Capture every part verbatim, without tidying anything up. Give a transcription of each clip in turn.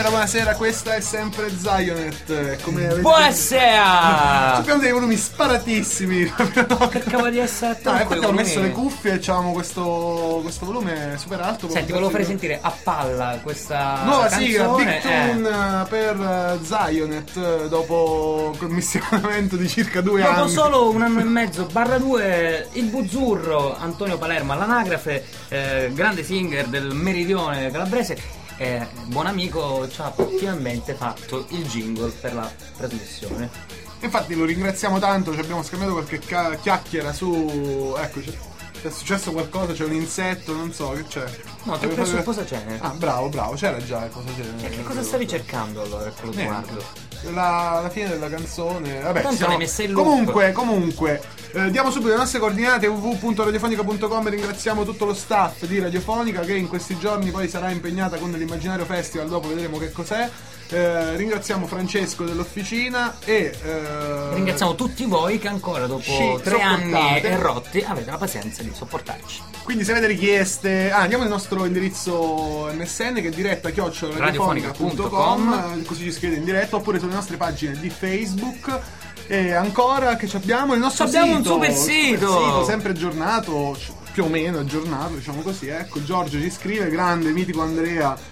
Buonasera, buonasera, questa è sempre Zionet. Come avete Buonasera! Abbiamo dei volumi sparatissimi. Cercavo di essere attento. No, infatti abbiamo messo le cuffie e avevamo questo, questo volume super alto. Senti, volevo fare sentire a palla questa nuova canzone, sigla, Big Tune eh. per Zionet dopo il commissionamento di circa due Dopo anni. solo un anno e mezzo barra due, il Buzzurro, Antonio Palermo all'anagrafe, eh, grande singer del meridione calabrese. Eh, buon amico, ci ha finalmente fatto il jingle per la trasmissione. Infatti lo ringraziamo tanto, ci abbiamo scambiato qualche ca- chiacchiera su... Ecco, c'è, è successo qualcosa, c'è un insetto, non so, che c'è? No, ti ho preso il cosa c'è? Ah, bravo, bravo, c'era già il cosa c'è. Eh, che cosa stavi cercando allora, quello sguardo? La, la fine della canzone. Vabbè, tanto siamo... l'hai messa in loop. Comunque, comunque eh, diamo subito le nostre coordinate w w w punto radiofonica punto com. Ringraziamo tutto lo staff di Radiofonica che in questi giorni poi sarà impegnata con l'Immaginario Festival, dopo vedremo che cos'è. Eh, ringraziamo Francesco dell'officina e eh, ringraziamo tutti voi che ancora dopo ci tre anni sopportate. e rotti avete la pazienza di sopportarci. Quindi se avete richieste, ah, andiamo al nostro indirizzo M S N che è diretta chiocciola radiofonica punto com, così ci scrivete in diretta, oppure sulle nostre pagine di Facebook. E ancora che ci abbiamo il nostro abbiamo sito, un super sito. super sito sempre aggiornato, più o meno aggiornato, diciamo così. Ecco, Giorgio ci scrive, grande mitico Andrea.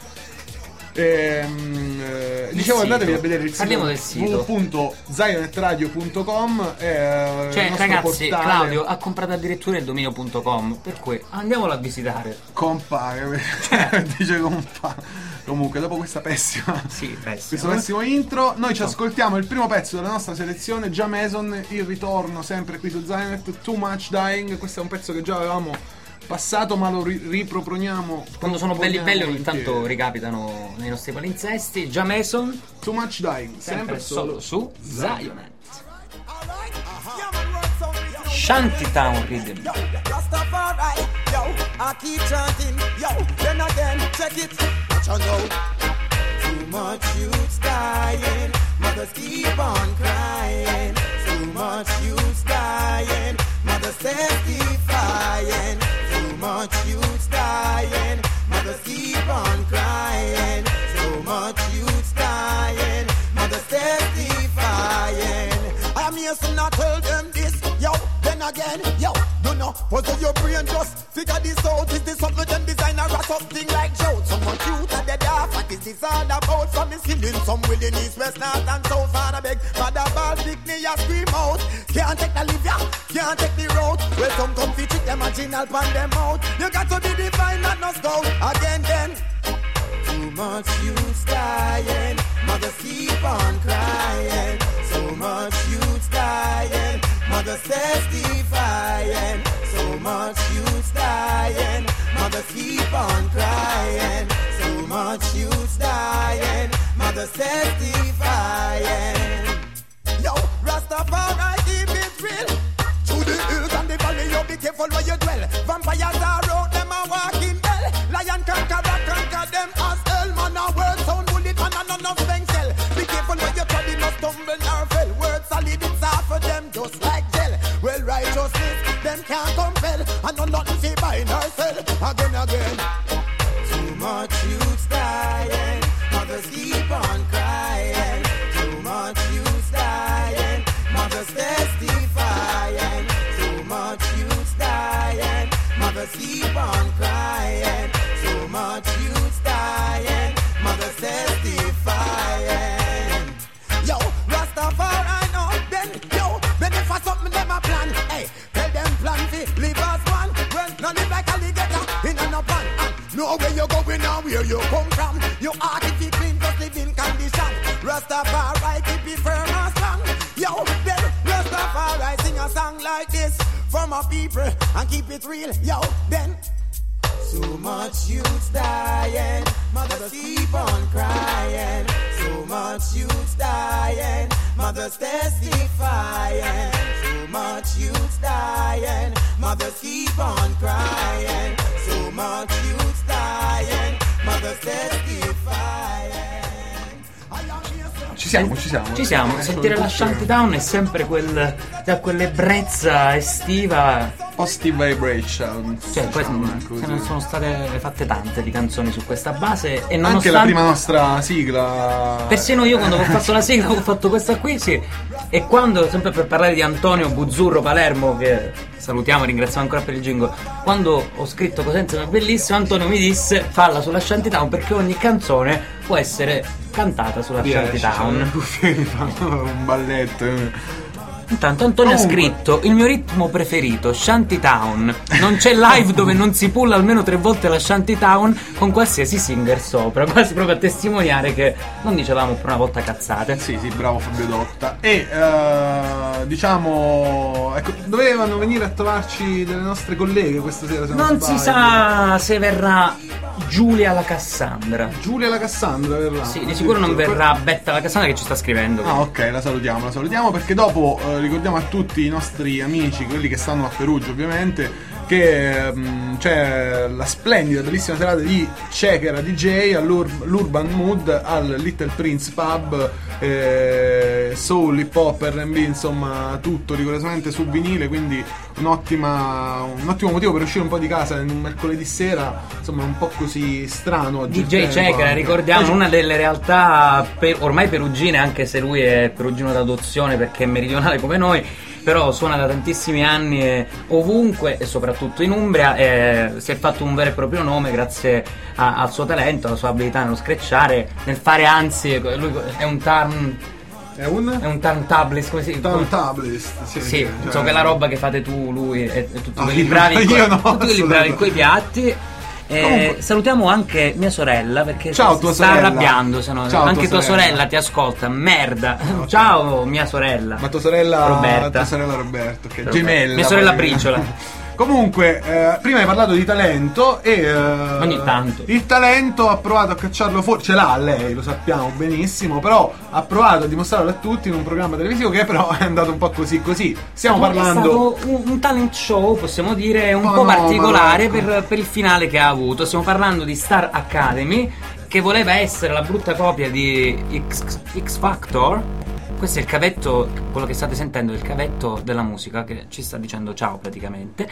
Ehm, eh, dicevo, sito. andatevi a vedere il Parliamo del sito sito. w w w punto zionetradio punto com. Eh, Cioè, il nostro ragazzi, portale. Claudio ha comprato addirittura il dominio punto com, per cui andiamolo a visitare. Compare, dice compare. Comunque, dopo questa pessima, Sì, pessimo. questo pessimo intro, noi ci ascoltiamo il primo pezzo della nostra selezione, Jamason, il ritorno sempre qui su Zionet, Too Much Dying. Questo è un pezzo che già avevamo passato, ma lo ri- riproponiamo Quando sono belli belli ogni volentieri. tanto ricapitano nei nostri palinsesti. Jamason, Too Much Dying, sempre sempre solo solo su Zionet. Shantytown Rhythm. Rastafari, yo, I keep chanting, yo, then again, check it, what you know? Too much youths dying, mothers keep on crying. Too much youths dying, mothers testifying. Too much youths dying, mothers keep on crying. Too much youths dying, mothers testifying. I'm here to not tell them this, yo, then again, yo, no, no, puzzle your brain, just figure this out. Is this something them designer or something like Joe? Someone cute at the dark, what is this all about? Some is killing, some willing east, west, north and south. And I beg, father ball, pick me a scream out. Can't take the live, yeah, can't take the road. Well, some come fi trick them and chinal pan them out. You got to be divine, not no scout. Again, then. Too much youths dying, mothers keep on crying. So much youths dying, mothers testifying. So much youths dying, mothers keep on crying. So much youths dying, mothers testifying. Yo, Rastafari, keep it real. Through the hills and the valley, you be careful where you dwell. Vampires are out, them a walking hell. Lion conquer, conquer them as hell. Man a word sound bullet, man a none of them shell. Be careful where you tread, no stumble nor fell. Words solid, it's half of them just like gel. Well, righteousness, them can't compel. And no nothing fi buy nor sell. Again, again. Too much youths dying, mothers keep on crying. Too much youths dying, mothers testifying. Too much youths dying, mothers keep on crying. Too much youths dying, mothers testifying. Yo, Rastafari, know then, yo, then if I something them a plan, hey, tell them plan fi live as one. Well, no live like alligator in a no pan. And know where you going and where you come from. You heart if you clean, just live in condition. Rastafari keep it firm and strong. Yo, then Rastafari sing a song like this for my people and keep it real. Yo, then. So much youths dying, mothers keep on crying. So much youths dying, mothers testifying. So much youths dying, mothers keep on crying. So much youths dying, mothers testifying. Ci siamo, ci siamo. Ci siamo. Eh, Sentire la Shantytown è sempre quel, da quell'ebbrezza estiva. Positive Vibration. Cioè, poi diciamo, sono, ecco, sono, così. sono state fatte tante di canzoni su questa base e Anche nonostante la prima nostra sigla. persino io quando ho fatto la sigla ho fatto questa qui, sì. E quando, sempre per parlare di Antonio Buzzurro Palermo, che salutiamo e ringraziamo ancora per il jingle, quando ho scritto Cosenza è bellissimo, Antonio mi disse falla sulla Shantytown perché ogni canzone può essere cantata sulla Shantytown. Un balletto. Intanto Antonio Comunque. ha scritto: il mio ritmo preferito, Shantytown. Non c'è live dove non si pulla almeno tre volte la Shantytown con qualsiasi singer sopra. Quasi proprio a testimoniare che non dicevamo per una volta cazzate. Sì, sì, bravo Fabio Dotta. E eh, diciamo, ecco, dovevano venire a trovarci delle nostre colleghe questa sera. Se non, Non si sbaglio. sa se verrà Giulia la Cassandra. Giulia la Cassandra verrà. Sì, di sicuro non verrà Betta la Cassandra che ci sta scrivendo. Ah, ok, la salutiamo, la salutiamo perché dopo eh, ricordiamo a tutti i nostri amici, quelli che stanno a Perugia ovviamente, che mh, c'è la splendida, bellissima serata di Cekera D J all'Urban Mood al Little Prince Pub, eh, soul, hip hop, R and B, insomma tutto rigorosamente su vinile, quindi un'ottima, un ottimo motivo per uscire un po' di casa in un mercoledì sera, insomma un po' così strano oggi. D J Cekera, ricordiamo, Oggi- una delle realtà per- ormai perugine, anche se lui è perugino d'adozione perché è meridionale come noi, però suona da tantissimi anni eh, ovunque e soprattutto in Umbria, e si è fatto un vero e proprio nome grazie a- al suo talento, alla sua abilità nello screcciare, nel fare, anzi lui è un turn È un è un turntablist, come si dice? turntablist, sì, Sì, cioè- so quella roba che fate tu, lui e, e tutti No, quelli io- bravi in io co- no, tutti quelli bravi in assolutamente. quei piatti. Eh, Comunque- salutiamo anche mia sorella perché Ciao, si tua sta sorella. arrabbiando, se no. Ciao, anche tua tua sorella. sorella ti ascolta, merda. ok. Ciao mia sorella. Ma tua sorella Roberta. tua sorella Roberto, che Roberta. gemella. Mia sorella poi. Briciola. Comunque, eh, prima hai parlato di talento e eh, Ogni tanto. il talento ha provato a cacciarlo fuori, ce l'ha lei, lo sappiamo benissimo, però ha provato a dimostrarlo a tutti in un programma televisivo che però è andato un po' così così. Stiamo È parlando stato un, un talent show, possiamo dire, un Oh, po' no, particolare ma- per, per il finale che ha avuto. Stiamo parlando di Star Academy, che voleva essere la brutta copia di X, X Factor. Questo è il cavetto, quello che state sentendo è il cavetto della musica che ci sta dicendo ciao praticamente.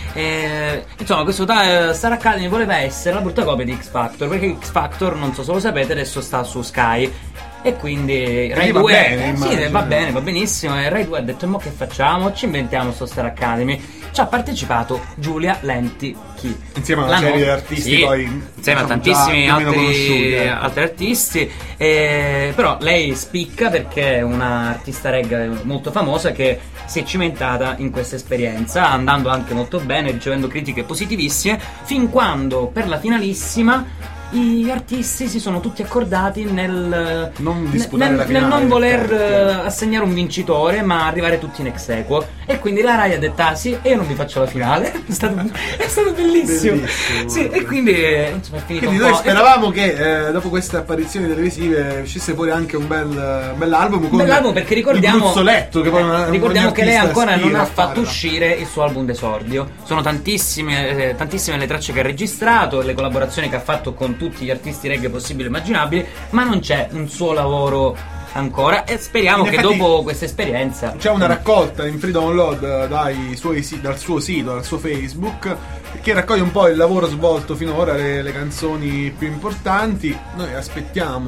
E, insomma, questo ta- Star Academy voleva essere la brutta copia di X Factor, perché X Factor, non so se lo sapete, adesso sta su Sky. E quindi Rai va due bene, eh, sì, immagino. va bene, va benissimo. E Rai due ha detto: ma che facciamo? Ci inventiamo sto Star Academy. Ci ha partecipato Giulia Lenti Chi. insieme a una La serie no- di artisti sì, poi insieme a diciamo, tantissimi già più o meno conosciuti, altri, eh. altri artisti. Eh, però lei spicca perché è una artista reggae molto famosa che si è cimentata in questa esperienza, andando anche molto bene, ricevendo critiche positivissime, fin quando per la finalissima gli artisti si sono tutti accordati nel Non disputare nel, la nel finale, non voler certo, certo. eh, assegnare un vincitore, ma arrivare tutti in ex aequo. E quindi la Rai ha detto: ah sì, e io non vi faccio la finale. È stato, è stato bellissimo. Bellissimo, Sì, guarda. e quindi eh, insomma è finito Quindi un noi po'. speravamo che eh, dopo queste apparizioni televisive uscisse fuori anche un bel, uh, bell'album con Bell'album, perché ricordiamo, il gruzzoletto che poi una- ricordiamo ogni che lei artista ancora non aspira ha a fatto fare. uscire il suo album d'esordio. Sono tantissime, eh, tantissime le tracce che ha registrato, le collaborazioni che ha fatto con tutti gli artisti reggae possibili e immaginabili, ma non c'è un suo lavoro ancora e speriamo In che effetti dopo questa esperienza c'è una raccolta in free download dai suoi si- dal suo sito, dal suo Facebook, che raccoglie un po' il lavoro svolto finora, le, le canzoni più importanti. Noi aspettiamo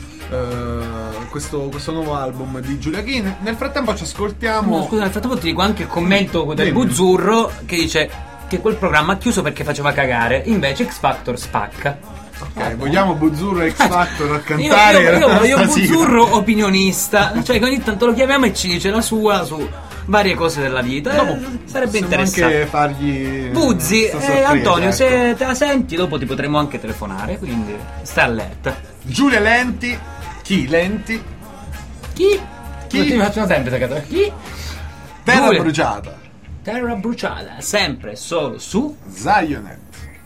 eh, questo, questo nuovo album di Giulia Key. Nel frattempo ci ascoltiamo. No, scusa, nel frattempo ti dico anche il commento del Dimmi. Buzzurro che dice che quel programma ha chiuso perché faceva cagare, invece X Factor spacca. Ok, vogliamo Buzzurro e X Factor a Io, cantare io, la io voglio nostra sigla. Buzzurro opinionista, cioè che ogni tanto lo chiamiamo e ci dice la sua su varie cose della vita. Dopo Eh, sarebbe possiamo interessante. anche fargli Buzzi, sta eh, sorpresa, Antonio, ecco. se te la senti, dopo ti potremo anche telefonare, quindi stai allerta. Giulia Lenti, chi Lenti? Chi? Chi? Non ti faccio sempre sta categoria. Chi? Terra Giulia. bruciata, Terra bruciata, sempre solo su Zionet.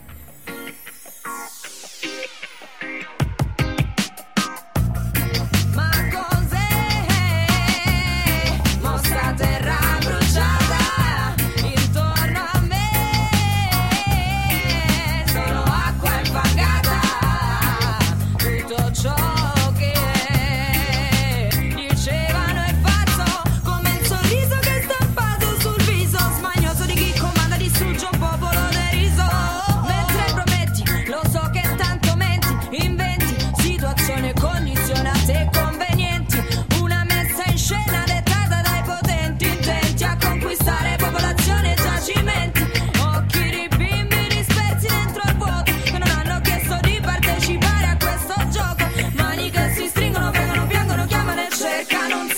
Ma cos'è? Mostra terra bruciata intorno a me, solo acqua infangata, tutto ciò che è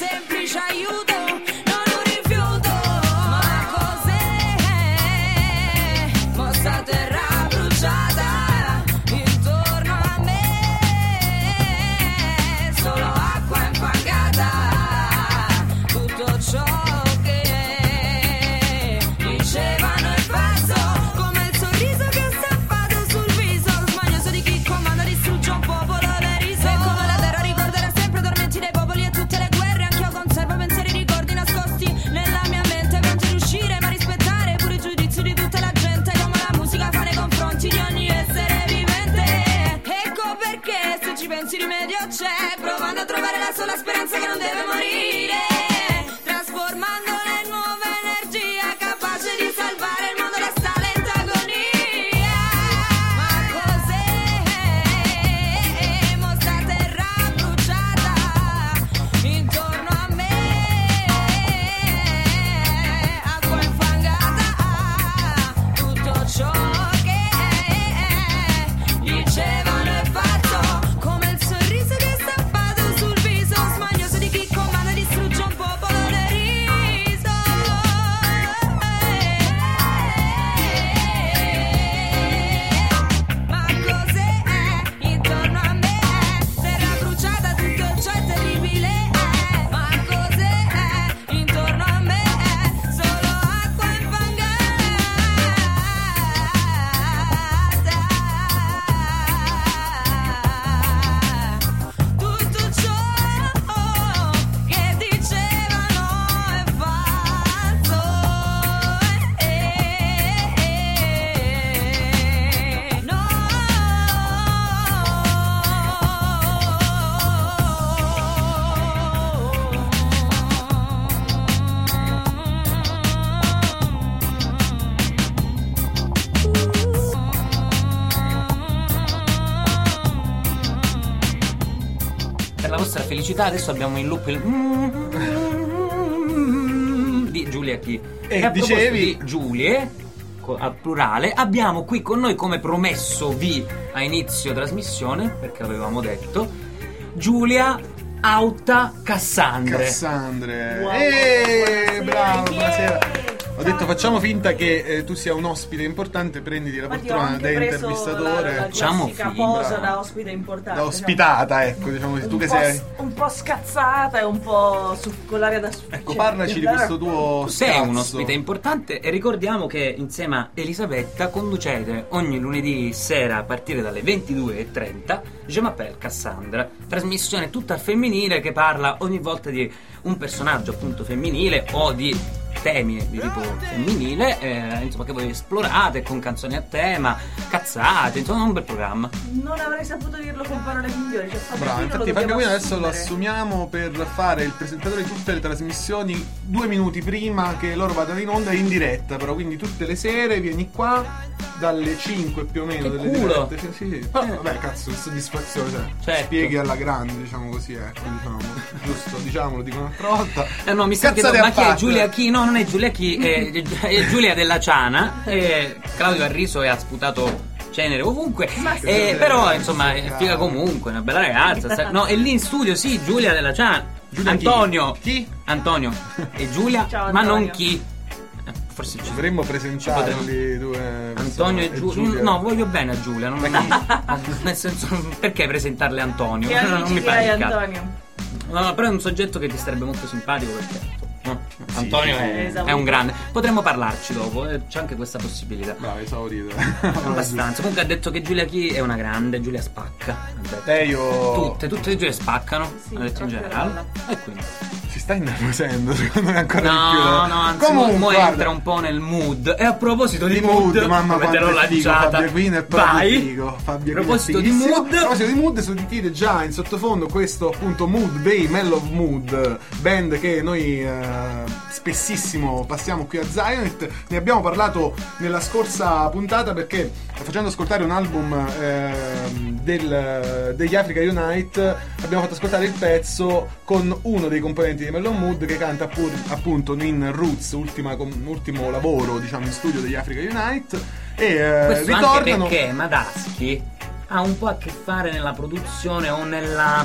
semplice aiuto, non un rifiuto. Ma cos'è? Mo sta terra bruciata intorno a me, solo acqua infangata, tutto ciò che dicevano è falso, come il sorriso che ho stampato sul viso, smanioso di chi comanda distrugge un popolo deriso. E come la terra ricorderà sempre tormenti dei popoli e tutte le guerre, anch'io conservo pensieri, ricordi nascosti nella mia mente, pronti ad uscire ma rispettare pure i giudizi di tutta la gente, come la musica fa nei confronti di ogni essere vivente. Ecco perché se ci pensi rimedio c'è, provando a trovare la sola speranza che non deve morire, trasformandola in nuova energia capace di salvare il mondo da sta lenta agonia. Ma cos'è? Mo sta terra bruciata intorno a me, acqua infangata, tutto ciò che dicevano è falso, come il sorriso che è stampato sul viso, smanioso di chi comanda distrugge un popolo deriso. Ma cos'è? Intorno a me, terra bruciata, tutto ciò è terribile. Ma cos'è? Intorno a me, solo acqua infangata, tutto ciò che dicevano è falso. No. Per la vostra felicità adesso abbiamo in loop il di Giulia Chi. E a proposito dicevi- di Giulie co- al plurale, abbiamo qui con noi, come promesso vi a inizio trasmissione, perché l'avevamo detto, Giulia Auta Cassandre. Cassandre. Wow, Eh, wow, bravo, buonasera. buonasera. Ho detto facciamo finta che eh, tu sia un ospite importante, prenditi la Infatti ho poltrona anche da preso intervistatore, la, la Facciamo classica finta. posa da ospite importante, da ospitata, ecco, diciamo diciamo. tu un, che po', sei. s- un po' scazzata e un po' su, con l'aria da su- Ecco, cioè, parlaci di da- questo tuo Tu sei scazzo. un ospite importante e ricordiamo che insieme a Elisabetta conducete ogni lunedì sera a partire dalle ventidue e trenta Je m'appelle Cassandra, trasmissione tutta al femminile che parla ogni volta di un personaggio appunto femminile o di temi di tipo femminile, eh, insomma, che voi esplorate con canzoni a tema, cazzate, insomma un bel programma. Non avrei saputo dirlo con parole migliori, cioè Fabio Bravo, Aquino lo infatti Fabio dobbiamo Aquino adesso lo assumere. assumiamo per fare il presentatore di tutte le trasmissioni due minuti prima che loro vadano in onda in diretta, però quindi tutte le sere vieni qua dalle cinque più o meno Che delle culo! dirette. Sì, sì. Però, vabbè, cazzo, che soddisfazione, cioè, Certo. spieghi alla grande, diciamo così, ecco, diciamo, giusto, diciamolo, dico un'altra volta. Eh no, mi sta Cazzate chiedendo, ma a chi è parte. Giulia Chi? No, non è Giulia Chi, è, è Giulia della Ciana. E Claudio ha riso e ha sputato cenere ovunque. Ma sì. Eh, però, insomma, è figa comunque, una bella ragazza. sta- No, è lì in studio, sì, Giulia della Ciana. Giulia chi? Antonio. Chi? Antonio. E Giulia, Ciao, ma Antonio. non chi. Eh, Forse ci Dovremmo presentarli potremmo- due Antonio e persone, Giulia. No, voglio bene a Giulia. Non, nel senso, perché presentarle Antonio? Che non amici mi che pare hai, il caso. Antonio? No, no, però è un soggetto che ti starebbe molto simpatico perché no? Sì, Antonio sì, è, sì. è un grande. Potremmo parlarci dopo, eh, c'è anche questa possibilità. No, esaurito. Abbastanza. Comunque ha detto che Giulia Chi è una grande, Giulia spacca. Ha detto. Eh, io... Tutte, tutte le Giulie spaccano, Sì, ha detto in proprio generale. bella. E quindi. Si sta innervosendo, secondo me ancora No, di più. eh. no, anzi, Comunque, mo, mo guarda, entra un po' nel mood. E a proposito di, di mood, mamma avete quanto è figo, lanciata. Fabio Aquino è proprio Vai. figo. Fabio A proposito Aquino è di fighissimo. mood. A proposito di mood, sentite già in sottofondo questo appunto Mood dei Mellow of Mood, band che noi eh, spessissimo passiamo qui a Zionet. Ne abbiamo parlato nella scorsa puntata perché facendo ascoltare un album ehm, del, degli Africa Unite abbiamo fatto ascoltare il pezzo con uno dei componenti di Mellow Mood che canta pur, appunto in Roots, ultima, com- ultimo lavoro diciamo in studio degli Africa Unite, e eh, Questo anche ritornano perché Madaschi ha un po' a che fare nella produzione o nella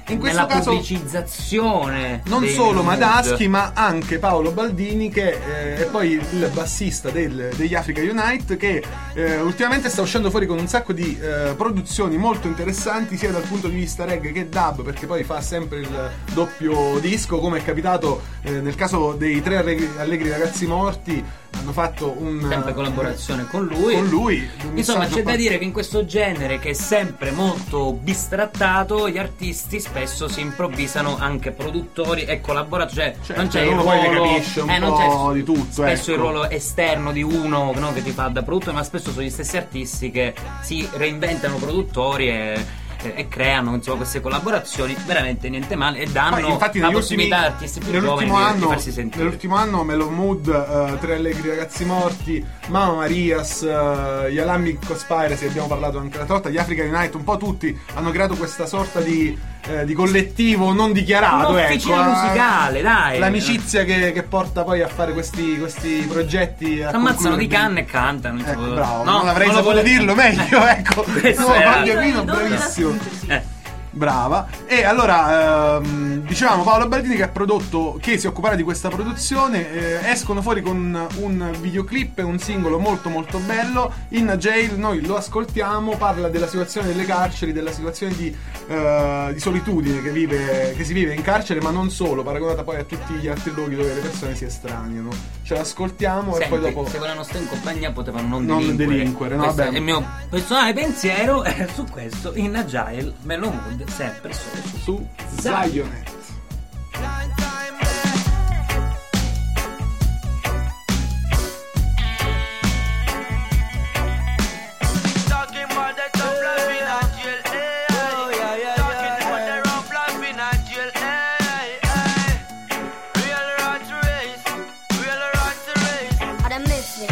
In questo nella caso pubblicizzazione non dei solo mood. Madaschi, ma anche Paolo Baldini, che eh, è poi il bassista del- degli Africa Unite, che eh, ultimamente sta uscendo fuori con un sacco di eh, produzioni molto interessanti, sia dal punto di vista reggae che dub, perché poi fa sempre il doppio disco, come è capitato eh, nel caso dei tre allegri, allegri ragazzi morti. Hanno fatto un sempre collaborazione con lui. con lui un Insomma, messaggio c'è da pa- dire che in questo genere, che è sempre molto bistrattato, gli artisti spesso si improvvisano anche produttori e collaboratori. Cioè, Certo, non c'è il uno ruolo, poi ne capisce un eh, non po' c'è di tutto, spesso ecco. il ruolo esterno di uno, no, che ti fa da produttore, ma spesso sono gli stessi artisti che si reinventano produttori e. E creano insomma queste collaborazioni, veramente niente male, e danno Poi, infatti, la negli possibilità ultimi- ad artisti più giovani nell'ultimo di, di anno, farsi sentire. nell'ultimo anno Mellow Mood, eh, Tre Allegri Ragazzi Morti, Mamma Marias, eh, gli Alambic Conspiracy, abbiamo parlato anche l'altra volta, gli Africa Unite, un po' tutti hanno creato questa sorta di, eh, di collettivo non dichiarato, Un'officina ecco, musicale, dai. l'amicizia che, che porta poi a fare questi, questi progetti, a Ammazzano concludere- di canne e cantano. Ecco, insomma. bravo, No, non avrei lo saputo volevo- dirlo meglio, ecco. Questo No, era- Fabio Pino, Il dono della bravissimo. sintesi. Eh. Brava. E allora ehm, dicevamo Paolo Baldini che ha prodotto, che si occuperà di questa produzione, eh, escono fuori con un videoclip e un singolo molto molto bello, In a Jail. Noi lo ascoltiamo, parla della situazione delle carceri, della situazione di, eh, di solitudine che, vive, che si vive in carcere, ma non solo, paragonata poi a tutti gli altri luoghi dove le persone si estraniano. Ce l'ascoltiamo e Senti, poi dopo se volevano stare in compagnia potevano non, Non delinquere. delinquere, no, Questo vabbè. è il mio personale pensiero eh, su questo. In Agile, Mellow Mood, sempre solo su su Zionet. Talking about the tough life in a jail, eh? Talking about the rough life in a jail, eh? Real rat race, real rat race. Adam Missing.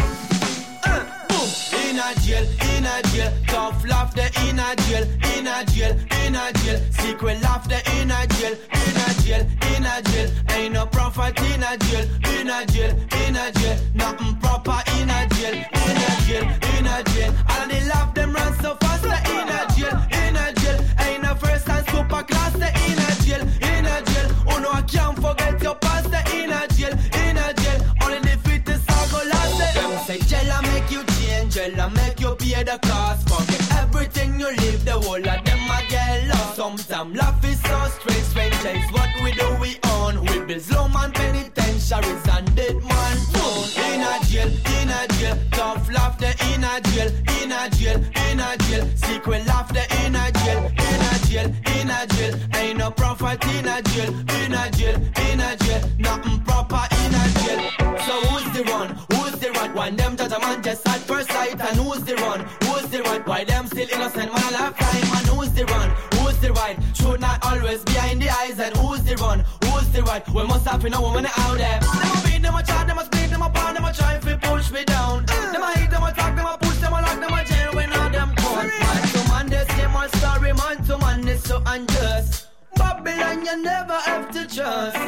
In a jail, in a jail, tough laughter in a jail, in a jail, in a jail, secret laughter in a jail, in a jail, in a jail, ain't no prophet in a jail, in a jail, in a jail, nothing proper in a jail, in a jail, in a jail, all the laugh them run so fast in a jail, in a jail, ain't no first and super class in a jail, in a jail, oh no I can't forget your past in a jail, in a jail, only the fittest are go last. Them say jail I make you change, jail I make you pay the cost, forget everything you live, the whole of them I get lost. Sometimes life is so strange, strange is what we do we own. We build slow man penitentiaries and dead man phone. In a jail, in a jail, tough laughter in a jail, in a jail, in a jail, secret laughter in a jail, in a jail, in a jail, ain't no prophet in a jail, in a jail, in a jail, nothing proper in a jail. So who's the one? Who's the right one? Them judge a man just at first sight, and who's the one? Who's the right? Why them still innocent man a lifetime? And who's the run? Who's the right? Should not always behind the eyes. And who's the run? Who's the right? We must have to know woman out there. Them a beat, them a chat, them a speak, them a pound, them a try if you push me down. Them a hate, them a talk, them a push, them a lock, them a jail when all them caught. Man to man, they say my story, man to man, it's so unjust. Babylon, you never have to trust.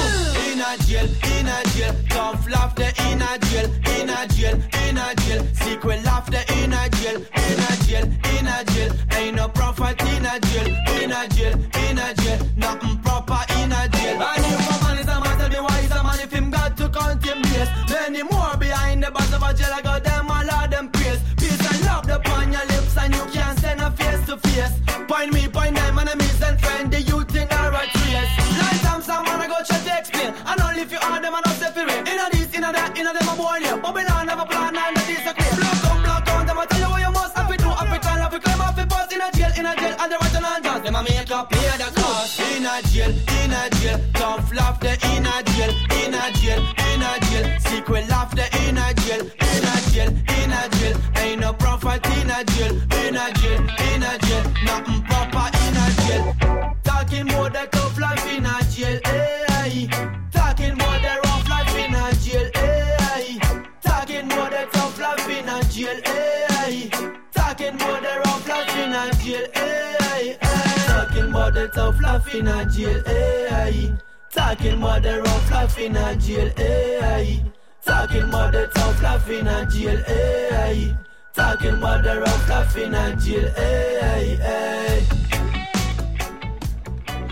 In a jail, in a jail, tough laughter in a jail, in a jail, in a jail, secret laughter in a jail, in a jail, in a jail, ain't no prophet in a jail, in a jail, in a jail, nothing proper in a jail. And if a man is a man, tell me why he's a man if him got to count him days. Many more behind the bars of a jail, I got them all of them praise. Peace and love upon your lips and you can't stand a face to face. Point me, point them, enemies and friends, the youth in a right race. Lifetime someone I go try to explain, and only if you are them and not separate. In a this, in a that, in a them a born here. Babylon have a plan and a disagree. Block on, block on, them a tell you what you must have to do. Have to call, have to claim, have to pass. In a jail, in a jail, and the right and unjust. Them a make you pay the cost. In a jail, in a jail, tough laughter in a jail, in a jail, in a jail, secret laughter in a jail, in a jail, in a jail, ain't no prophet in a jail, in a jail, in a jail, nothing proper in a jail. Talking more the tough life in a jail, eh? Talking more the rough life in a jail, eh? Talking more the tough life in a jail, eh? Talking more the rough life in a jail, eh? Talking more the tough life in a jail, eh? Talking more the rough life in a jail, eh? Talking more the tough life in a jail, eh? Talking about the rough life in a jail, eh, eh.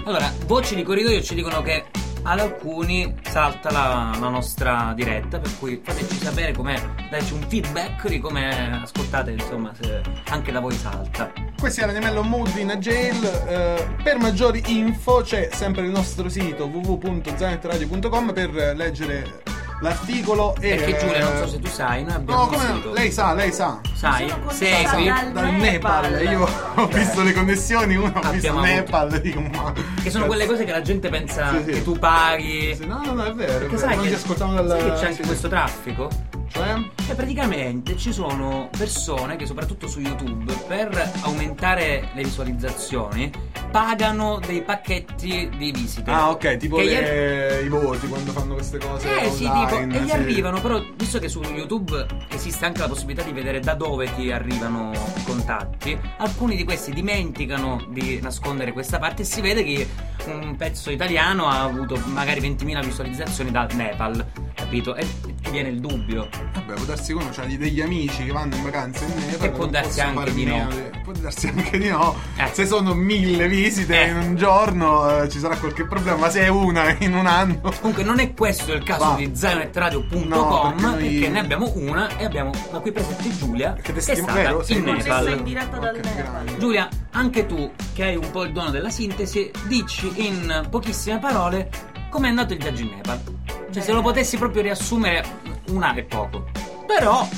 Allora, voci di corridoio ci dicono che ad alcuni salta la, la nostra diretta, per cui fateci sapere com'è, dateci un feedback di come ascoltate, insomma, se anche da voi salta. Questo è l'Animello Mood in a Jail. Eh, per maggiori info c'è sempre il nostro sito w w w punto zanet radio punto com per leggere l'articolo. E perché Giulia, non so se tu sai, noi abbiamo no, un come sito. Lei sa, lei sa. Sai? Sono Segui? connessa Dal Nepal, io ho visto le connessioni, uno ho visto Abbiamo Nepal, dico, ma... Che sono quelle cose che la gente pensa Sì, sì. che tu paghi. Sì, no, no, no, è vero, è Che vero. sai non che, ti ascoltavamo dalla... sai che c'è anche sì, questo traffico? Cioè? E praticamente ci sono persone che soprattutto su YouTube per aumentare le visualizzazioni pagano dei pacchetti di visite. Ah, ok, tipo Che le... gli- i voti quando fanno queste cose Eh sì, online, tipo, e gli sì. arrivano, però visto che su YouTube esiste anche la possibilità di vedere da dove ti arrivano i contatti, alcuni di questi dimenticano di nascondere questa parte e si vede che un pezzo italiano ha avuto magari ventimila visualizzazioni dal Nepal, capito? E ti viene il dubbio. Vabbè, può darsi che uno c'ha degli amici che vanno in vacanza in Nepal. E può non darsi posso anche fare di no. meno di- Può darsi anche di no. Eh. Se sono mille visite Eh. in un giorno eh, ci sarà qualche problema, ma se è una in un anno... Comunque non è questo il caso Va. di Zionet Radio punto No, com perché noi- perché ne abbiamo una e abbiamo la qui presente Giulia Che che, è testimo- stata vero? Sì, in come Stessa in Nepal. diretta dal Ok, Nepal. grande. Giulia, anche tu che hai un po' il dono della sintesi, dici in pochissime parole com'è andato il viaggio in Nepal. Cioè, se lo potessi proprio riassumere, una è poco. Però,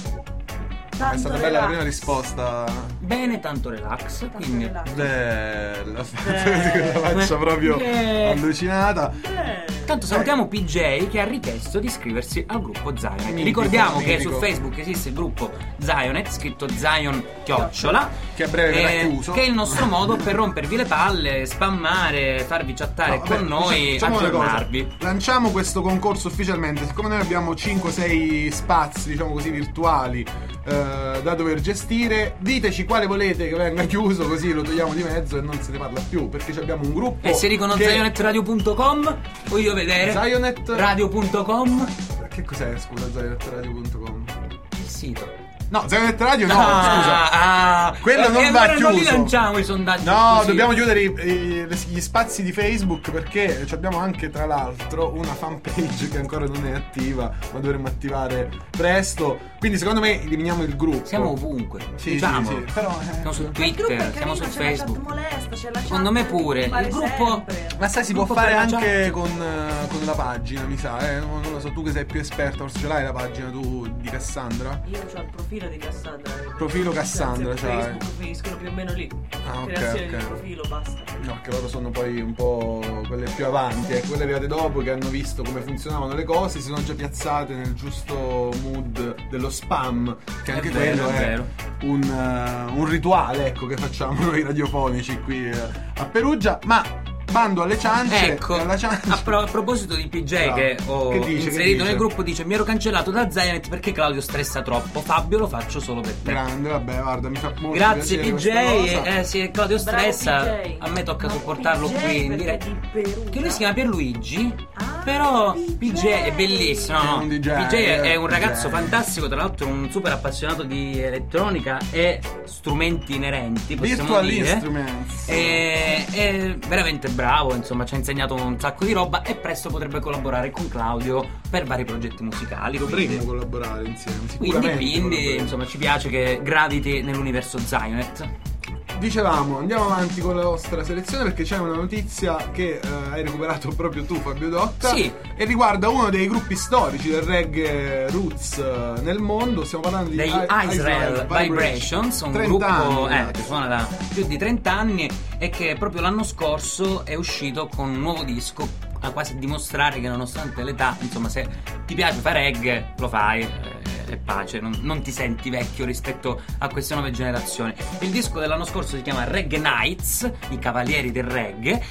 È Tanto stata bella la relax. prima risposta. bene, tanto relax. Tanto Quindi, relax. Bella. Bella. La faccia proprio Eh. allucinata. Eh. tanto salutiamo P J che ha richiesto di iscriversi al gruppo Zionet. Mitico, Ricordiamo che mitico. su Facebook esiste il gruppo Zionet, scritto Zion Chiocciola, Che a breve verrà eh, chiuso. che è il nostro modo per rompervi le palle, spammare, farvi chattare No, vabbè, con noi, diciamo una cosa. aggiornarvi. Lanciamo questo concorso ufficialmente. Siccome noi abbiamo cinque sei spazi, diciamo così, virtuali eh, da dover gestire, diteci quale volete che venga chiuso, così lo togliamo di mezzo e non se ne parla più. Perché ci abbiamo un gruppo. E se dicono che... Zionet Radio punto com, voglio vedere Zionet Radio punto com, Che cos'è, scusa, Zionet Radio punto com? il sito. No, Zionet Radio no, Ah, scusa. ah, Quello e non allora va non li chiuso. lanciamo i sondaggi No, così. dobbiamo chiudere i- i- gli spazi di Facebook perché ci abbiamo anche tra l'altro una fanpage che ancora non è attiva, ma dovremmo attivare presto. Quindi secondo me eliminiamo il gruppo. Siamo ovunque, Sì, diciamo. sì, sì. Però eh, Siamo su Ma il gruppo è Twitter, siamo su carino, c'è la chat Facebook. molesta, c'è la Secondo chat me che pure. compare Il gruppo- sempre. ma sai, si può Gruppo fare per la anche chat. con, eh, con la pagina, mi sa, eh. Non, non lo so, tu che sei più esperta, forse ce l'hai la pagina tu di Cassandra? Io ho il profilo di Cassandra. Profilo Cassandra, Su c'hai. Facebook finiscono più o meno lì. Ah, ok, Creazione ok. di profilo, basta. No, che loro sono poi un po' quelle più avanti, eh, quelle arrivate dopo che hanno visto come funzionavano le cose, si sono già piazzate nel giusto mood dello spam, che È anche vero, quello è è, vero. un, eh, un rituale, ecco, che facciamo noi radiofonici qui eh, a Perugia, ma bando alle ciance. Ecco, e alla ciancia. a, pro- a proposito di P J Bravo. che ho Che dice, che inserito dice? nel gruppo, dice: mi ero cancellato da Zionet perché Claudio stressa troppo. Fabio, lo faccio solo per te. Grande, vabbè, guarda, mi fa molto Grazie piacere P J. questa cosa. Eh sì, Claudio Bravo stressa. P J. A me tocca Ma sopportarlo P J qui in perché diretta. è di Perugia. Che lui si chiama Pierluigi. Ah, Però P P J J. è bellissimo. No, È no. un D J, P J è, è un D J. ragazzo fantastico, tra l'altro un super appassionato di elettronica e strumenti inerenti, possiamo Virtual dire. Instruments. E- È veramente bravo, insomma, ci ha insegnato un sacco di roba e presto potrebbe collaborare con Claudio per vari progetti musicali. Dovremmo Quindi, collaborare insieme, quindi, sicuramente. quindi, collaboreremo. insomma, ci piace che graviti nell'universo Zionet. Dicevamo, andiamo avanti con la nostra selezione perché c'è una notizia che eh, hai recuperato proprio tu, Fabio Dotta. Sì. E riguarda uno dei gruppi storici del reggae roots eh, nel mondo. Stiamo parlando di Dei I- Israel Vibrations, un trenta gruppo anni, eh, che suona da più di trenta anni e che proprio l'anno scorso è uscito con un nuovo disco a quasi dimostrare che nonostante l'età, insomma, se ti piace fare reggae lo fai eh, e pace, non, non ti senti vecchio rispetto a queste nuove generazioni. Il disco dell'anno scorso si chiama Reggae Nights, i cavalieri del reggae,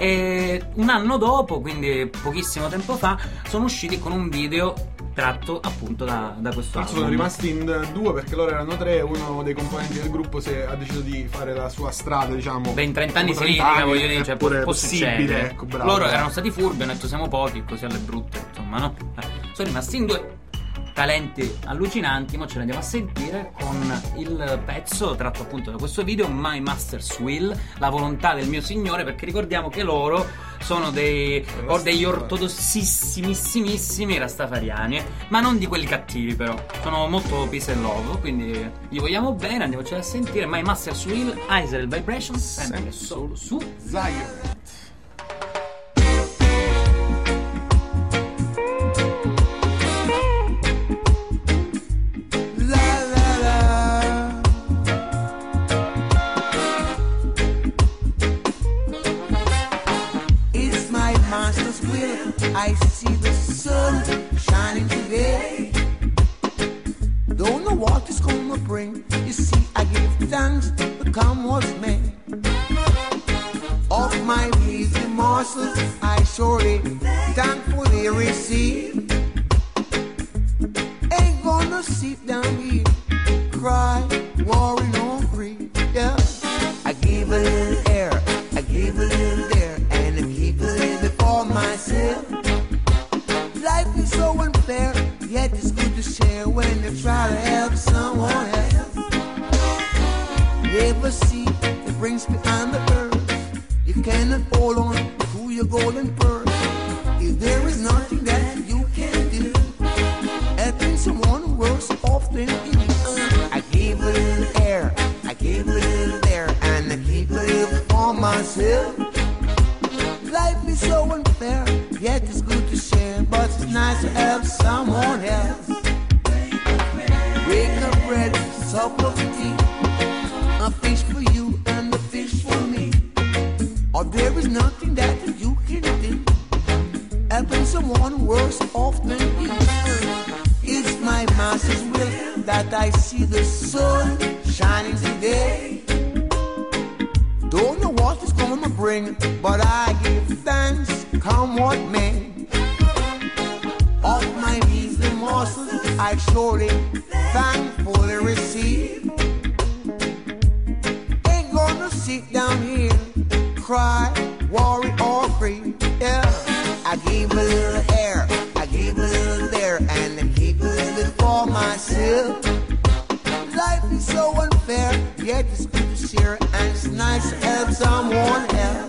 e un anno dopo, quindi pochissimo tempo fa, sono usciti con un video tratto appunto da, da questo Forse album. sono rimasti in due perché loro erano tre. Uno dei componenti del gruppo si è- ha deciso di fare la sua strada, diciamo. Beh, in trenta anni dopo si trenta litiga, anni, voglio dire, cioè, è può, pure può possibile, succedere. ecco, bravo. Loro bravo. erano stati furbi, hanno detto siamo pochi, così alle brutte, insomma, no? Eh, sono rimasti in due talenti allucinanti. Ma ce ne andiamo a sentire con il pezzo tratto appunto da questo video, My Master's Will, la volontà del mio signore, perché ricordiamo che loro sono dei or, degli ortodossissimissimissimi rastafariani, ma non di quelli cattivi, però sono molto peace and love, quindi gli vogliamo bene. Andiamoci a sentire My Master's Will, Israel Vibration, sempre solo su Zion. I see the sun shining today. Don't know what it's gonna bring. You see, I give thanks to come what's made. Of my easy morsels, I surely thankfully receive. Ain't gonna sit down here, cry, worry, no free. Yeah, I give a little air, I give a little there, and I keep a little for myself. Life is so unfair, yet it's good to share when you try to help someone else. You ever see the brings behind the earth? You cannot hold on to your golden purse. If there is nothing that you can do, helping someone who works often in the earth. I give a little air, I give a little there, and I keep a little for myself. Life is so unfair, yet it's good to share, but it's nice to help someone else. Break a bread, sup of tea, a fish for you and a fish for me. Or there is nothing that you can do, helping someone who works often in the earth. It's my master's will that I see the sun shining today. Don't know what it's gonna bring, but I give thanks, come what may. Of my measly morsels, I surely thankfully receive. Ain't gonna sit down here, cry, worry or free. Yeah, I give a little air, I give a little there, and I keep a little for myself. Life is so unfair, yet it's good to share, and it's nice to help someone else.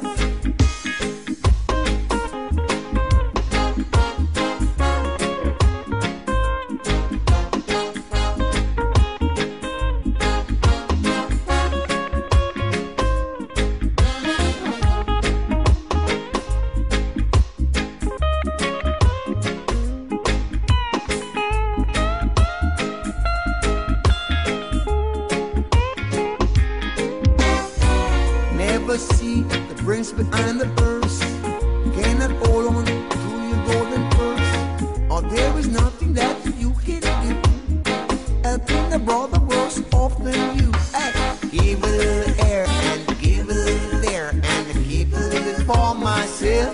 See the brings behind the earth. Cannot hold on to your golden purse. Or there is nothing that you can do, helping the brother works often you. Hey, give a little air and give a little there, and keep a little for myself.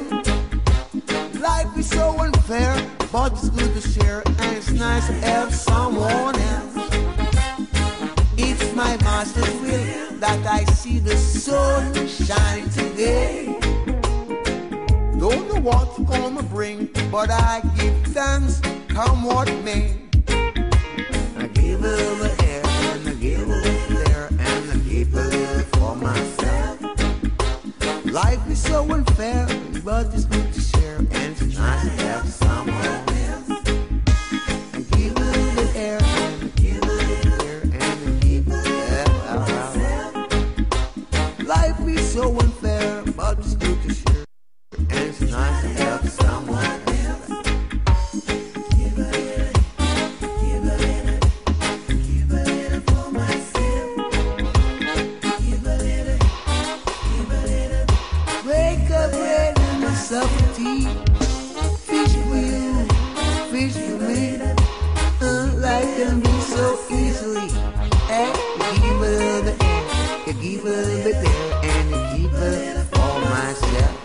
Life is so unfair, but it's good to share, and it's nice to help someone else. It's my master's will that I see the sun shining today. Don't know what it's gonna bring, but I give thanks, come what may. I give a little air, and I give a little there, and I keep a little for myself. Life is so unfair, but it's good to share, and it's nice to have someone else. I give a little air, and I give a little there, and I keep a little for myself. Life is so unfair, but it's good to share, and it's nice to help someone else. Give a little, give a little, give a little for myself. Give a little, give a little. Wake up, bread and myself a tea. Fish for you, fish for me. Uh, life can be so easily. Hey, you give a little bit air, you give a little bit there, and you keep a little for myself.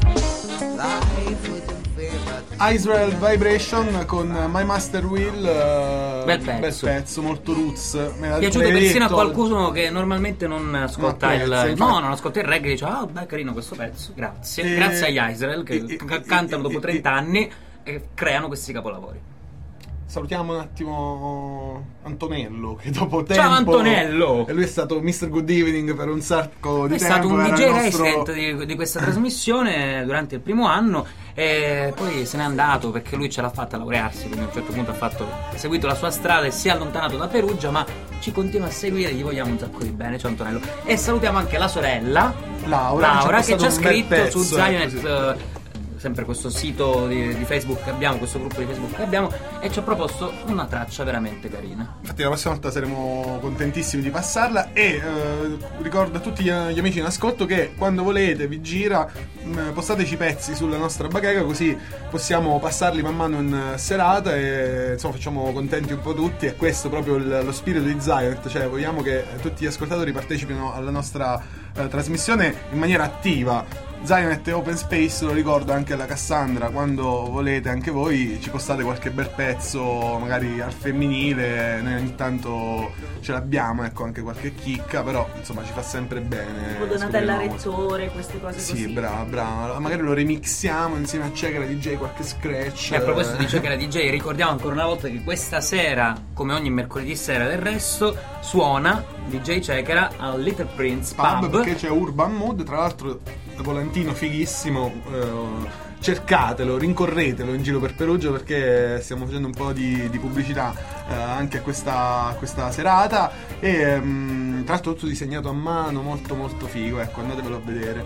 Life wasn't fair, but Israel Vibration con My Master Will. eh, Bel pezzo. bel pezzo, molto roots. Me l'ha piaciuto me l'hai persino a detto. qualcuno che normalmente non ascolta No, il apprezza, no, infatti. non ascolta il reggae e dice ah beh carino questo pezzo, grazie. E- Grazie agli Israel che e- c- e- cantano e- dopo e- trenta anni e creano questi capolavori. salutiamo un attimo Antonello, che dopo tempo... Ciao Antonello! E lui è stato mister Good Evening per un sacco di È tempo. stato un era D J il nostro- resident di, di questa trasmissione durante il primo anno e poi se n'è andato perché lui ce l'ha fatta a laurearsi, quindi a un certo punto ha, fatto, ha seguito la sua strada e si è allontanato da Perugia, ma ci continua a seguire, gli vogliamo un sacco di bene, ciao Antonello. E salutiamo anche la sorella Laura, Laura ci ha che ci ha passato un bel scritto pezzo, su eh, Zionet, così. eh, sempre questo sito di, di Facebook che abbiamo, questo gruppo di Facebook che abbiamo, e ci ha proposto una traccia veramente carina. Infatti la prossima volta saremo contentissimi di passarla e eh, ricordo a tutti gli, gli amici in ascolto che quando volete vi gira mh, postateci i pezzi sulla nostra bacheca, così possiamo passarli man mano in serata e insomma facciamo contenti un po' tutti. E questo è proprio il, lo spirito di Zionet, cioè vogliamo che tutti gli ascoltatori partecipino alla nostra eh, trasmissione in maniera attiva. Zionet e Open Space, lo ricordo anche alla Cassandra, quando volete anche voi ci postate qualche bel pezzo magari al femminile, noi ogni tanto ce l'abbiamo, ecco, anche qualche chicca, però insomma ci fa sempre bene. Tipo Donatella scoprire nuovo- Rettore, queste cose Sì, così. brava, brava, magari lo remixiamo insieme a Cekera D J, qualche scratch. E a proposito di Cekera D J, ricordiamo ancora una volta che questa sera, come ogni mercoledì sera del resto, suona D J Cekera al Little Prince Pub, Pub. perché c'è Urban Mood, tra l'altro volantino fighissimo, eh, cercatelo, rincorretelo in giro per Perugia perché stiamo facendo un po' di, di pubblicità eh, anche a questa, a questa serata e mm, tra l'altro tutto disegnato a mano, molto molto figo, ecco, andatevelo a vedere.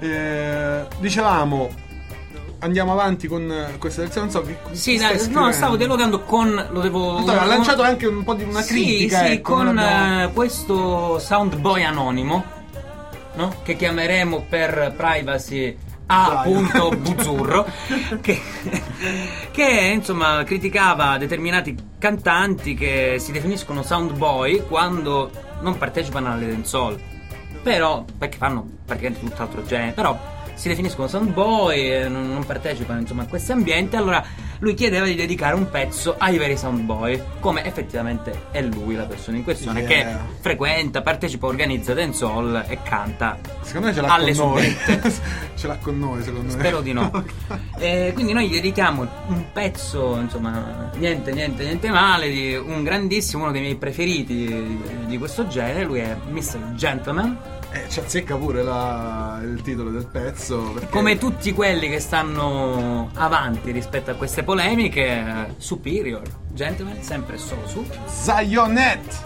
Eh, dicevamo, andiamo avanti con questa lezione, non so che Sì, stai dai, no, scrivendo? stavo dialogando con. Lo devo. Antonio, ha lanciato anche un po' di una critica, Sì, sì, ecco, con non abbiamo- eh, questo Soundboy anonimo, no? Che chiameremo per privacy A. Buzzurro, che, che insomma criticava determinati cantanti che si definiscono Soundboy quando non partecipano alle dancehall. Però, perché fanno praticamente tutt'altro genere, però si definiscono soundboy, eh, non, non partecipano insomma a questi ambienti. Allora lui chiedeva di dedicare un pezzo ai veri soundboy, come effettivamente è lui la persona in questione, Yeah. che frequenta, partecipa, organizza dancehall e canta. Secondo me ce l'ha alle con noi. subette. Ce l'ha con noi, secondo me. Spero di no. Eh, quindi noi gli dedichiamo un pezzo, insomma, niente, niente, niente male, di un grandissimo, uno dei miei preferiti di, di questo genere. Lui è mister Gentleman. Eh, ci azzecca pure la- il titolo del pezzo. Perché... Come tutti quelli che stanno avanti rispetto a queste polemiche, Superior, Gentleman, sempre e solo su Zionet.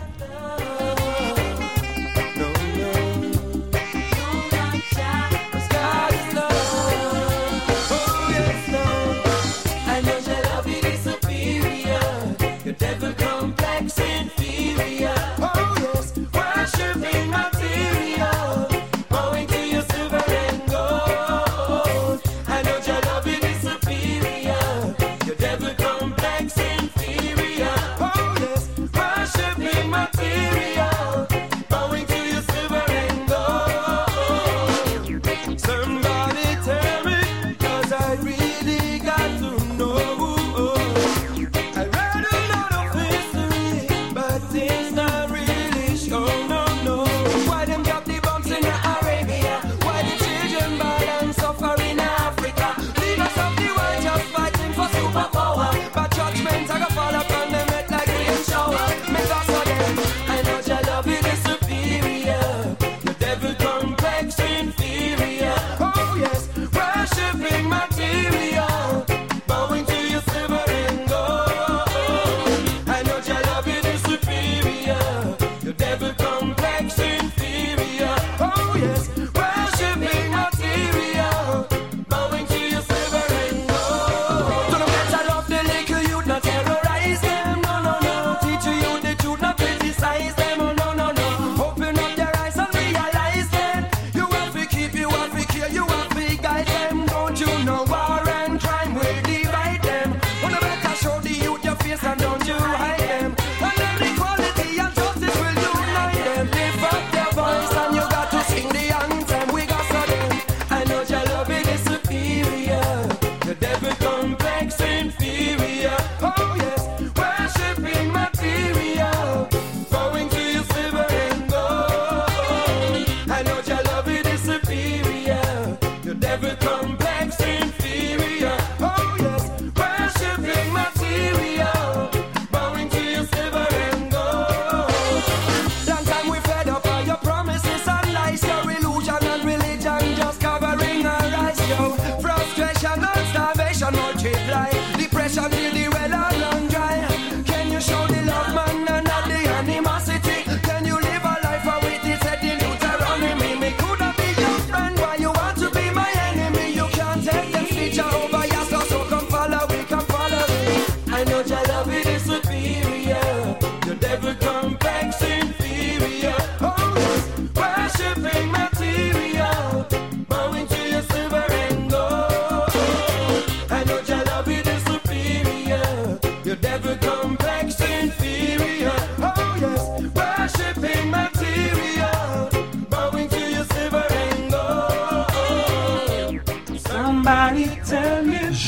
Worship me, my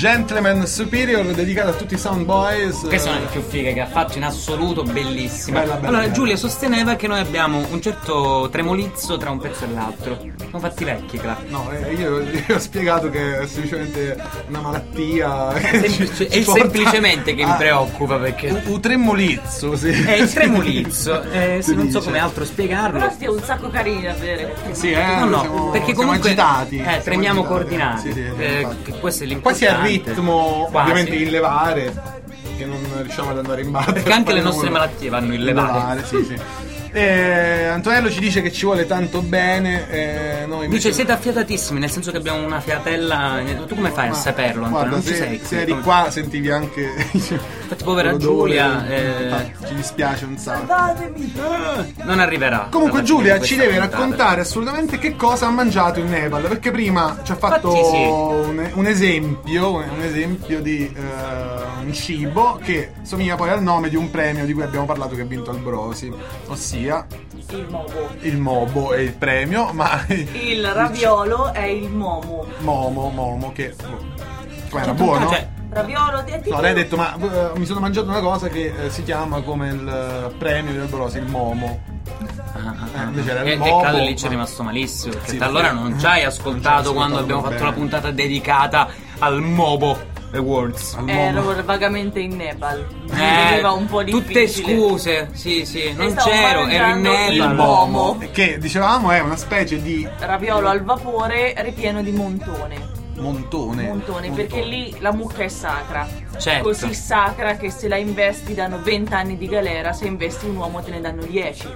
Gentleman Superior, dedicato a tutti i Sound Boys. Queste sono le più fighe che ha fatto in assoluto, bellissime. Bella, bella, allora, bella. Giulia sosteneva che noi abbiamo un certo tremolizzo tra un pezzo e l'altro. Siamo fatti vecchi, Cla. No, eh, io, io ho spiegato che è semplicemente una malattia. Semplice- è semplicemente che mi preoccupa, perché Un, un tremolizzo, sì. è il tremolizzo. Eh, Si sì, non so dice. come altro spiegarlo. Però sti è un sacco carini da avere. Sì, eh, No, no, siamo, perché siamo comunque agitati. eh, siamo tremiamo agitati. coordinati. Sì, sì, eh, infatti. che questo è l'importante. Quasi al ritmo, Quasi. ovviamente in levare, che non riusciamo ad andare in barca. Perché anche le nostre malattie vanno in levare. Sì, sì. Eh, Antonello ci dice che ci vuole tanto bene. Eh, noi invece- Dice siete affiatatissimi, nel senso che abbiamo una fiatella. Tu come fai a Ma, saperlo, Antonio? guarda, Non ci se, sei se qui. eri Come- qua sentivi anche. Infatti, povera l'odore, Giulia, eh, infatti, ci dispiace un sacco. Datemi. non arriverà. Comunque alla fine Giulia di ci questa deve puntata. raccontare assolutamente che cosa ha mangiato in Nepal, perché prima ci ha fatto Infatti sì. un, un esempio, un esempio di eh, un cibo che somiglia poi al nome di un premio di cui abbiamo parlato che ha vinto Albrosi, ossia Il momo. il Mobo è il premio, ma Il raviolo è il momo. Momo, Momo che come era Che buono? cioè, Raviolo è tipo... No, lei ha detto ma eh, mi sono mangiato una cosa che eh, si chiama come il eh, premio di Albrosi, il Momo. ah, ah, Eh, invece era il e, e mobo, Calle lì ci è ma- rimasto malissimo, perché Sì, da allora perché- non ci hai non ci ascoltato hai quando ascoltato abbiamo fatto bene. la puntata dedicata al Mobo Awards. Al Momo. Ero vagamente in Nepal. Mi Eh, veniva un po' tutte difficile. scuse, sì, sì, non stavo c'ero, ero in mangiando Nepal. il Il momo. Momo, che dicevamo è una specie di Raviolo al vapore ripieno di montone. montone. Montone, perché lì la mucca è sacra. Certo. Così sacra che se la investi danno venti anni di galera, se investi un uomo te ne danno dieci.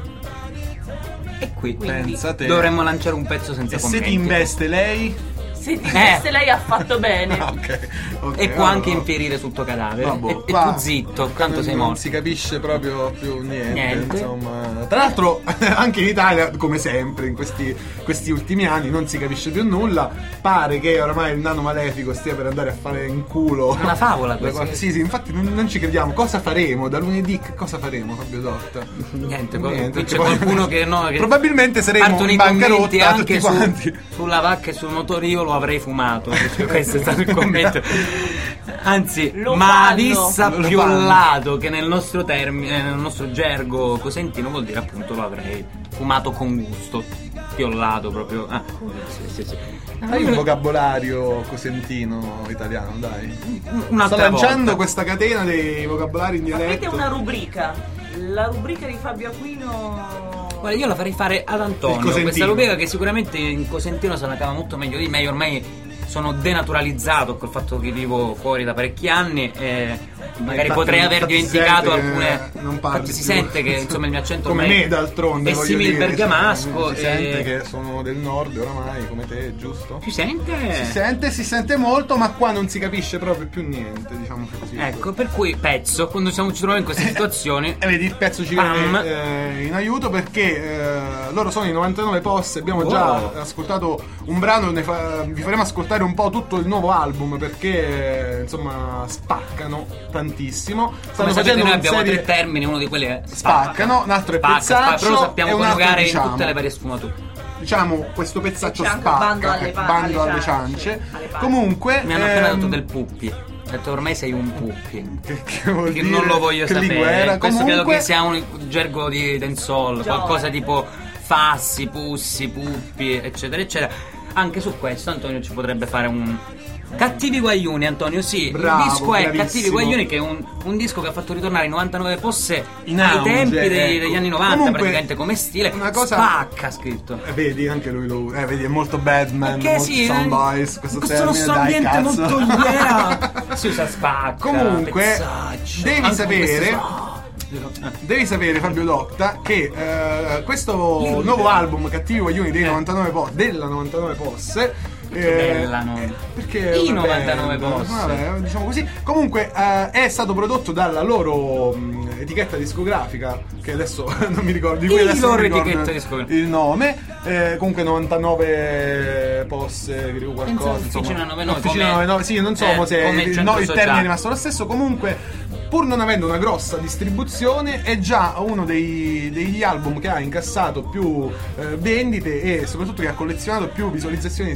E qui Quindi Pensa te. dovremmo lanciare un pezzo senza E se commenti. ti investe lei? se ti Eh. se lei ha fatto bene. ok, ok, E può allora, anche infierire sul tuo cadavere. vabbè, e, e qua tu zitto, tanto non, sei non morto. si capisce proprio più niente, Niente. insomma. Tra l'altro anche in Italia, come sempre in questi, questi ultimi anni, non si capisce più nulla. Pare che oramai il nano malefico stia per andare a fare in culo Una favola la questa. cosa- Sì, sì, infatti non, non ci crediamo. Cosa faremo? Da lunedì che cosa faremo, Fabio Dotta? Niente, Niente, qui perché c'è poi- qualcuno che no. Che Probabilmente saremo partono in i commenti bancarotta anche tutti su- quanti. sulla vacca e sul motore io lo avrei fumato. Cioè, questo è stato il commento. Anzi, Lo ma fanno. vissa Lo piollato, che nel nostro termine, nel nostro gergo cosentino vuol dire appunto lo avrei fumato con gusto. Piollato proprio. Ah, sì, sì, sì. Hai un vocabolario cosentino italiano, dai. Sta Un'altra lanciando volta. questa catena dei vocabolari in Avete dialetto. una rubrica. La rubrica di Fabio Aquino. Guarda, io la farei fare ad Il Antonio. cosentino. Questa rubrica che sicuramente in cosentino se la cava molto meglio di me. Io ormai sono denaturalizzato col fatto che vivo fuori da parecchi anni e magari Infatti- potrei aver infatti si dimenticato sente che alcune. non parli Infatti si più. sente che insomma il mio accento come ormai me d'altronde è voglio simile dire, bergamasco. si e- sente che sono del nord oramai come te, giusto? Si sente? Si sente, si sente molto, ma qua non si capisce proprio più niente, diciamo così. Ecco, per cui pezzo, quando siamo, ci troviamo in queste situazioni. E vedi, il pezzo ci Pam. viene eh, in aiuto perché eh, loro sono i novantanove Posse. Abbiamo già Oh. ascoltato un brano, ne fa- vi faremo ascoltare un po' tutto il nuovo album perché eh, insomma spaccano tantissimo. Come Stanno sapete facendo noi una abbiamo serie... tre termini, uno di quelli è Spaccano, un altro è spacca, spacca, pezzaccio però lo sappiamo e un altro, coniugare diciamo, in tutte le varie sfumature. Diciamo questo pezzaccio C'è anche spacca, bando alle eh, pa- bando alle alle ciance, ciance. alle palle. Comunque Mi hanno appena ehm, detto del puppi. Ho detto ormai sei un puppi. che, che vuol Che dire? non lo voglio Che sapere. lingua era? Questo Comunque, credo che sia un gergo di dancehall, Giovane. qualcosa tipo fassi, pussi, puppi, eccetera, eccetera. Anche su questo Antonio ci potrebbe fare un. Cattivi Guaglioni, Antonio, sì. Bravo, il disco è bravissimo. Cattivi Guaglioni, che è un, un disco che ha fatto ritornare i novantanove Posse In ai auge, tempi dei- ecco. degli anni novanta, Comunque, praticamente come stile. una cosa- Spacca, ha scritto. Eh, vedi, anche lui lo eh, vedi, è molto Batman, Perché molto sì, Sound eh, Boys, questo questo termine, nostro dai, ambiente cazzo. molto yeah. Si usa spacca. Comunque, pezzaccio, devi anche sapere- questo- Devi sapere, Fabio Dotta, che eh, questo Lì. nuovo album Cattivi Guaglioni dei Eh. novantanove Posse, della novantanove Posse, bella, no? perché I è una novantanove band, Posse. vabbè, diciamo così. Comunque eh, è stato prodotto dalla loro mh, etichetta discografica, che adesso non mi ricordo di cui I adesso non loro mi ricordo etichetta discografica. il nome. Eh, comunque novantanove Posse, credo qualcosa, Penso insomma. Officina novantanove, Officina come- novantanove, sì, non so eh, se come il, centro no, il sociale. termine è rimasto lo stesso. Comunque, pur non avendo una grossa distribuzione, è già uno dei, degli album che ha incassato più eh, vendite e soprattutto che ha collezionato più visualizzazioni sui vari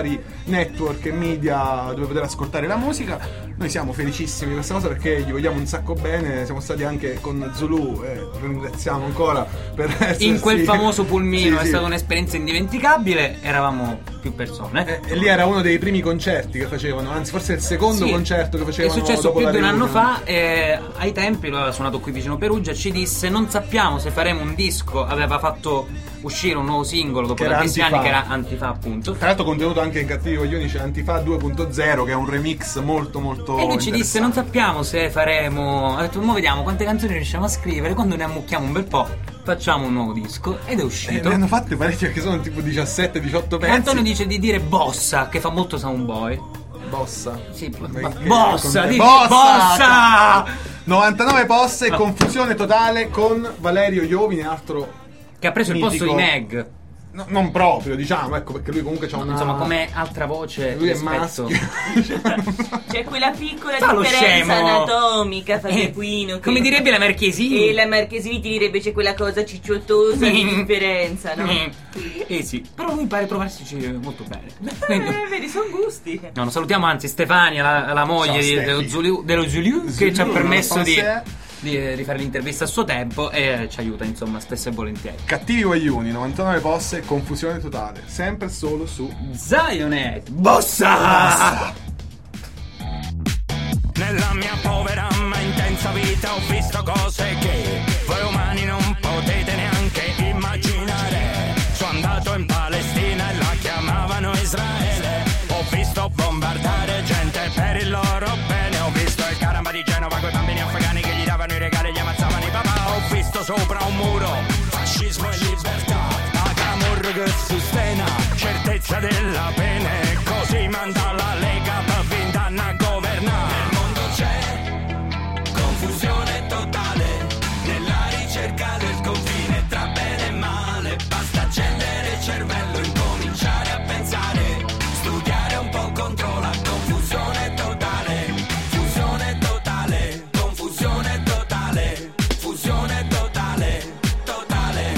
vari network e media dove poter ascoltare la musica. Noi siamo felicissimi di questa cosa perché gli vogliamo un sacco bene. Siamo stati anche con Zulu e lo ringraziamo ancora per essersi... in quel famoso pulmino. Sì, è sì. stata un'esperienza indimenticabile. Eravamo più persone. E, e lì era uno dei primi concerti che facevano, anzi forse il secondo Sì, concerto che facevano. è successo dopo più la di un anno reunion. fa e ai tempi lui aveva suonato qui vicino Perugia, ci disse non sappiamo se faremo un disco, aveva fatto uscire un nuovo singolo dopo Che era tantissimi anni Antifa. che era Antifa appunto. Tra l'altro contenuto anche in Cattivi Coglioni c'è Antifa due punto zero che è un remix molto molto E lui ci disse interessante. non sappiamo se faremo, ha detto mo vediamo quante canzoni riusciamo a scrivere, quando ne ammucchiamo un bel po' facciamo un nuovo disco ed è E uscito. ne hanno fatte parecchie perché sono tipo diciassette diciotto E pezzi. Antonio dice di dire Bossa, che fa molto Soundboy. Bossa. Sì, Ma bo- che- Bossa, con- di- Bossa! Bossa! novantanove posse e confusione totale con Valerio Iovine, altro Che ha preso il posto di mitico. Meg. No, non proprio, diciamo, ecco, perché lui comunque c'ha una... Insomma, come altra voce lui è rispetto- maschio. C'è quella piccola Fa lo differenza scemo. anatomica fra Eh, Pepuino che- come direbbe la Marchesini. e la Marchesini ti direbbe c'è quella cosa cicciottosa di differenza, no? Eh, eh sì, però lui pare trovarsi molto bene. Eh, Quindi- vedi, sono gusti. No, non salutiamo anzi Stefania, la, la moglie Ciao, di- Stefi. dello Zuliu, dello Zuliu, che Zuliu, ci ha permesso non di, so se- di, di fare l'intervista a suo tempo e ci aiuta, insomma, spesso e volentieri. Cattivi Coglioni, novantanove posse e confusione totale. Sempre solo su... Zionet, Bossa! Nella mia povera ma intensa vita ho visto cose che voi umani non potete neanche immaginare. Sono andato in Palestina e la chiamavano Israele. Ho visto bombardare gente per il loro bene. Ho visto il caramba di Genova coi bambini afghani che gli davano i regali e gli ammazzavano i papà. Ho visto sopra un muro fascismo e libertà. A Camor che sostena certezza della pena. E così manda la Lega per vent'anni a governare. Nel mondo c'è confusione totale nella ricerca del confine tra bene e male. Basta accendere il cervello, incominciare a pensare, studiare un po' contro la confusione totale. Fusione totale, confusione totale, fusione totale, totale.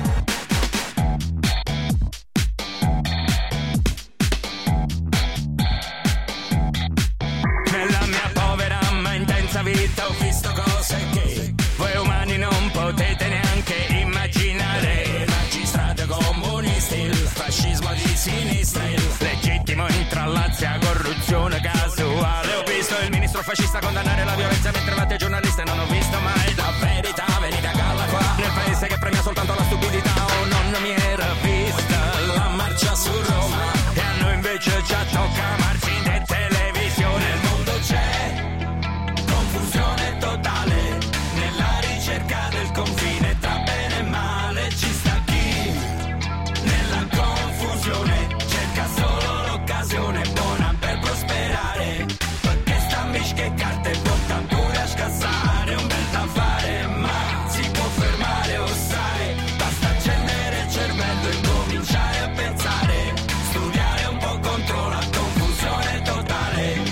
Nella mia povera ma intensa vita ho visto cose che voi umani non potete neanche immaginare. Magistrati comunisti, il fascismo di sinistra, il legittimo intrallazzi a corruzione casuale. Ho visto il ministro fascista condannare la violenza mentre batte giornalisti e non ho visto mai la verità venire a galla qua nel paese che premia soltanto la stupidità. Oh, non mi era vista la marcia su Roma e a noi invece ci tocca marci in televisione. Nel mondo c'è confusione totale nella ricerca del confine tra bene e male. Ci sta chi nella confusione cerca solo l'occasione buona per prosperare, perché sta che carte porta pure a scassare. Un bel da fare ma si può fermare, o sai, basta accendere il cervello e cominciare a pensare, studiare un po' contro la confusione totale.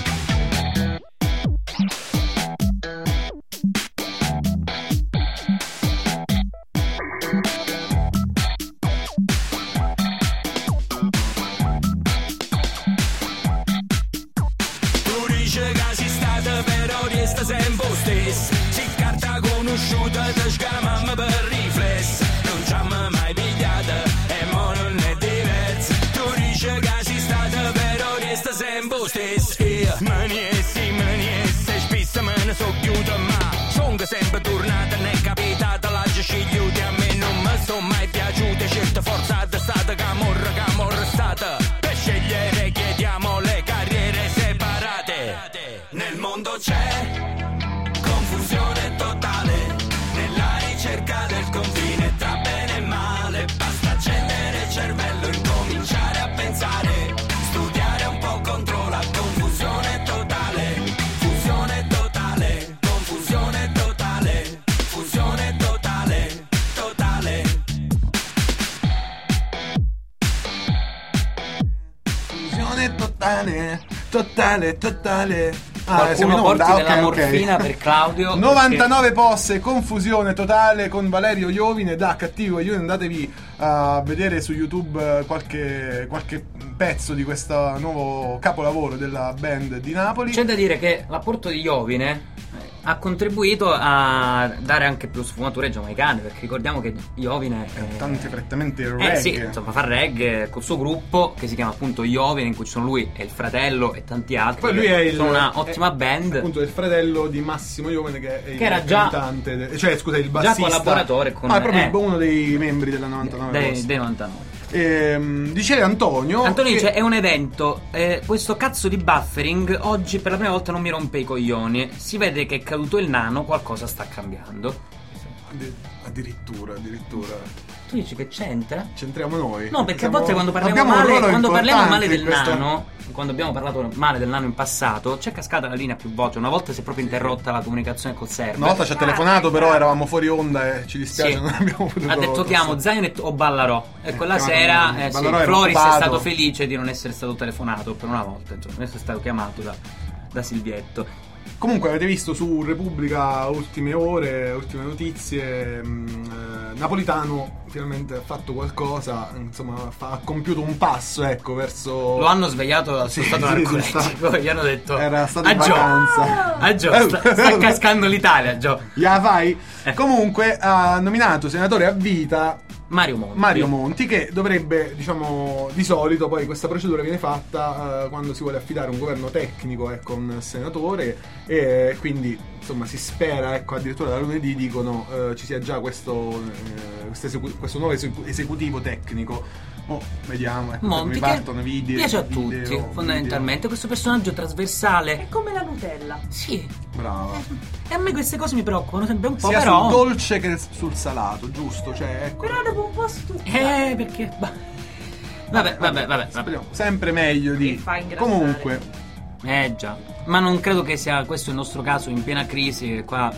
Tu dici che sei stata però resta sempre lo stesso. Si carta conosciuta ti scamamma per riflesso. Non ci hanno mai pigliata e mo non è diverso. Tu dici che sei stata però resta sempre lo stesso. Maniessi, maniessi, spesso me ne so chiuso ma son che sempre tornata ne è capitata la scigliuti. A me non mi sono mai piaciute scelte forzate, state camorra, camorra stata. Per scegliere chiediamo le carriere separate. Nel mondo c'è confusione totale nella ricerca del confine tra bene e male. Basta accendere il cervello e cominciare a pensare, studiare un po' contro la confusione totale. Fusione totale, confusione totale, fusione totale, totale. Fusione totale, totale, totale. Qualcuno siamo in porti onda, della ok, ok. morfina per Claudio. novantanove posse, confusione totale con Valerio Iovine da Cattivo Coglioni. Andatevi a vedere su YouTube eh, qualche, qualche pezzo di questo nuovo capolavoro della band di Napoli. C'è da dire che l'apporto di Iovine ha contribuito a dare anche più sfumature giamaicane, perché ricordiamo che Iovine È un tante prettamente eh, reggae. sì, insomma, fa reggae col suo gruppo che si chiama appunto Iovine, in cui ci sono lui e il fratello e tanti altri. Poi lui è il, sono una è- ottima band, appunto il fratello di Massimo Iovine, che è il Che era già- cantante de- cioè scusa il bassista, collaboratore con- ah, è proprio eh. uno dei membri della novantanove dei, Post. dei novantanove. Ehm, dice Antonio Antonio che- dice: è un evento, eh, questo cazzo di buffering oggi per la prima volta non mi rompe i coglioni. Si vede che è caduto il nano, qualcosa sta cambiando. Addi- addirittura addirittura Tu dici che c'entra? c'entriamo noi. No, perché Siamo- a volte quando parliamo abbiamo un male, ruolo quando parliamo male importante del in questa- nano, quando abbiamo parlato male del nano in passato, c'è cascata la linea più volte. Una volta si è proprio interrotta la comunicazione col server. Una volta ci ha telefonato, però eravamo fuori onda e ci dispiace, Sì. non abbiamo potuto. Ha detto chiamo Zionet o Ballarò. E quella chiamato- sera eh, sì, Ballarò era Floris è occupato. stato felice di non essere stato telefonato per una volta. Insomma, adesso è stato chiamato da, da Silvietto. Comunque avete visto su Repubblica ultime ore, ultime notizie, mh, eh, Napolitano finalmente ha fatto qualcosa, insomma fa- ha compiuto un passo, ecco, verso... Lo hanno svegliato dal Sì, suo stato sì, narcoletico. sì, Gli hanno detto: Era stato in "Ah, Gio, vacanza." ah, Gio, sta, sta cascando l'Italia, Gio. Ya fai? Eh. Comunque ha nominato senatore a vita Mario Monti. Mario Monti, che dovrebbe, diciamo, di solito poi questa procedura viene fatta eh, quando si vuole affidare un governo tecnico, ecco, a un senatore, e quindi insomma si spera, ecco, addirittura da lunedì dicono eh, ci sia già questo, eh, questo, esecu- questo nuovo esecu- esecutivo tecnico. Oh, vediamo, ecco, Monti mi che partono video, piace a video, tutti, video. fondamentalmente. Questo personaggio trasversale. È come la Nutella. Sì. Brava. E a me queste cose mi preoccupano sempre un po', Sia però. sul dolce che sul salato, giusto? Cioè, ecco. Però dopo un po' stufa. Eh, perché. bah. Vabbè, vabbè, vabbè, vabbè. Speriamo sempre meglio di. E fa ingrassare. Comunque, Eh già. Ma non credo che sia questo il nostro caso in piena crisi. Che qua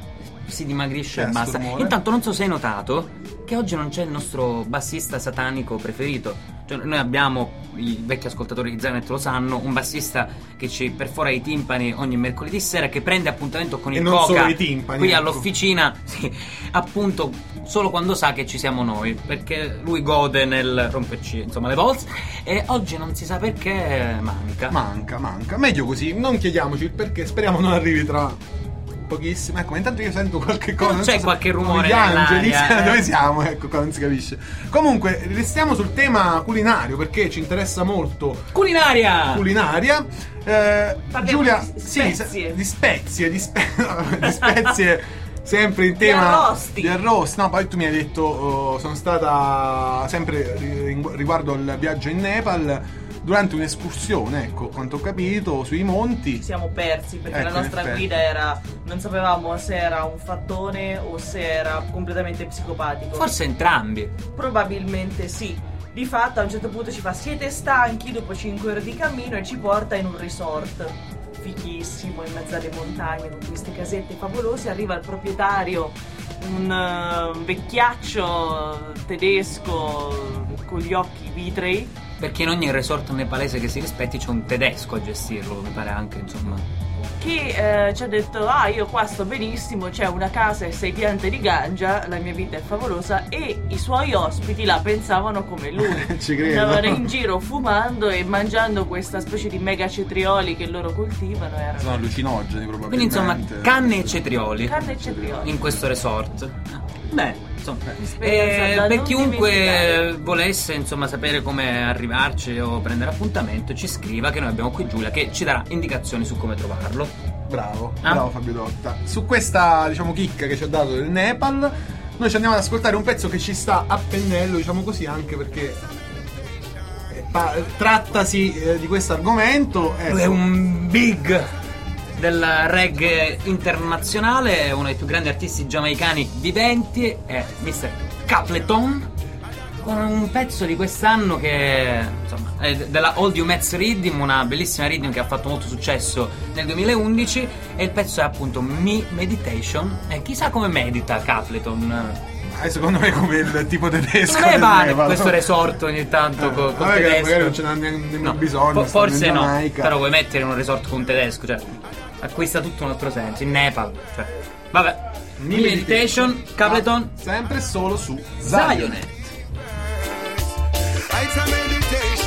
si dimagrisce Che e basta. rumore. Intanto non so se hai notato che oggi non c'è il nostro bassista satanico preferito. Cioè, noi abbiamo, i vecchi ascoltatori di Zanet lo sanno, un bassista che ci perfora i timpani ogni mercoledì sera, che prende appuntamento con E il non Coca solo i timpani, qui ecco. all'officina, sì, appunto solo quando sa che ci siamo noi, perché lui gode nel romperci insomma le bolse, e oggi non si sa perché manca. manca, manca. Meglio così, non chiediamoci il perché, speriamo non arrivi tra pochissimo. Ecco, ma intanto io sento qualche cosa. Non non c'è so se- qualche rumore Gli angeli, nell'aria, eh. dove siamo? Ecco, qua non si capisce. Comunque, restiamo sul tema culinario, perché ci interessa molto Culinaria! culinaria. Eh, Parliamo Giulia, di sì, spezie. se- di spezie, di, spe- di spezie, sempre in tema arrosti. di arrosti. No, poi tu mi hai detto, oh, sono stata sempre ri- riguardo al viaggio in Nepal. Durante un'escursione, ecco, quanto ho capito, sui monti. Ci siamo persi perché Ecco, la nostra in effetti. guida era, non sapevamo se era un fattone o se era completamente psicopatico. Forse entrambi. Probabilmente sì. Di fatto a un certo punto ci fa: siete stanchi dopo cinque ore di cammino, e ci porta in un resort fichissimo in mezzo alle montagne con queste casette favolose. Arriva il proprietario, un eh, vecchiaccio tedesco con gli occhi vitrei, Perché in ogni resort nepalese che si rispetti c'è un tedesco a gestirlo, mi pare anche, insomma. che eh, ci ha detto: ah, io qua sto benissimo, c'è una casa e sei piante di ganja, la mia vita è favolosa. E i suoi ospiti la pensavano come lui. Ci credo. Andavano in giro fumando e mangiando questa specie di mega cetrioli che loro coltivano. Erano Sono allucinogeni, probabilmente. Quindi insomma, canne e cetrioli carne e cetrioli. in questo resort. Beh, insomma, Esperienza eh, da per non chiunque dimenticare. volesse insomma sapere come arrivarci o prendere appuntamento, ci scriva, che noi abbiamo qui Giulia che ci darà indicazioni su come trovarlo. Bravo, Ah. bravo Fabio Dotta. Su questa, diciamo, chicca che ci ha dato del Nepal, noi ci andiamo ad ascoltare un pezzo che ci sta a pennello, diciamo così, anche perché eh, pa- trattasi eh, di questo argomento. Lui è un big del reggae internazionale, uno dei più grandi artisti giamaicani viventi, è mister Capleton, con un pezzo di quest'anno che insomma è della All You Mets Rhythm, una bellissima rhythm che ha fatto molto successo nel duemilaundici, e il pezzo è appunto Me Meditation, e chissà come medita Capleton. Eh, secondo me come il tipo tedesco. Non è del male Nepal. questo resort ogni tanto Eh, co- col vabbè, che tedesco. magari non ce n'ha nemmeno No, bisogno, fo- stanno in forse no, Giamaica. però vuoi mettere in un resort con un tedesco, cioè acquista tutto un altro senso. In Nepal, cioè vabbè. Me Meditation, Capleton, Sempre solo su Zionet. Zionet. It's a meditation.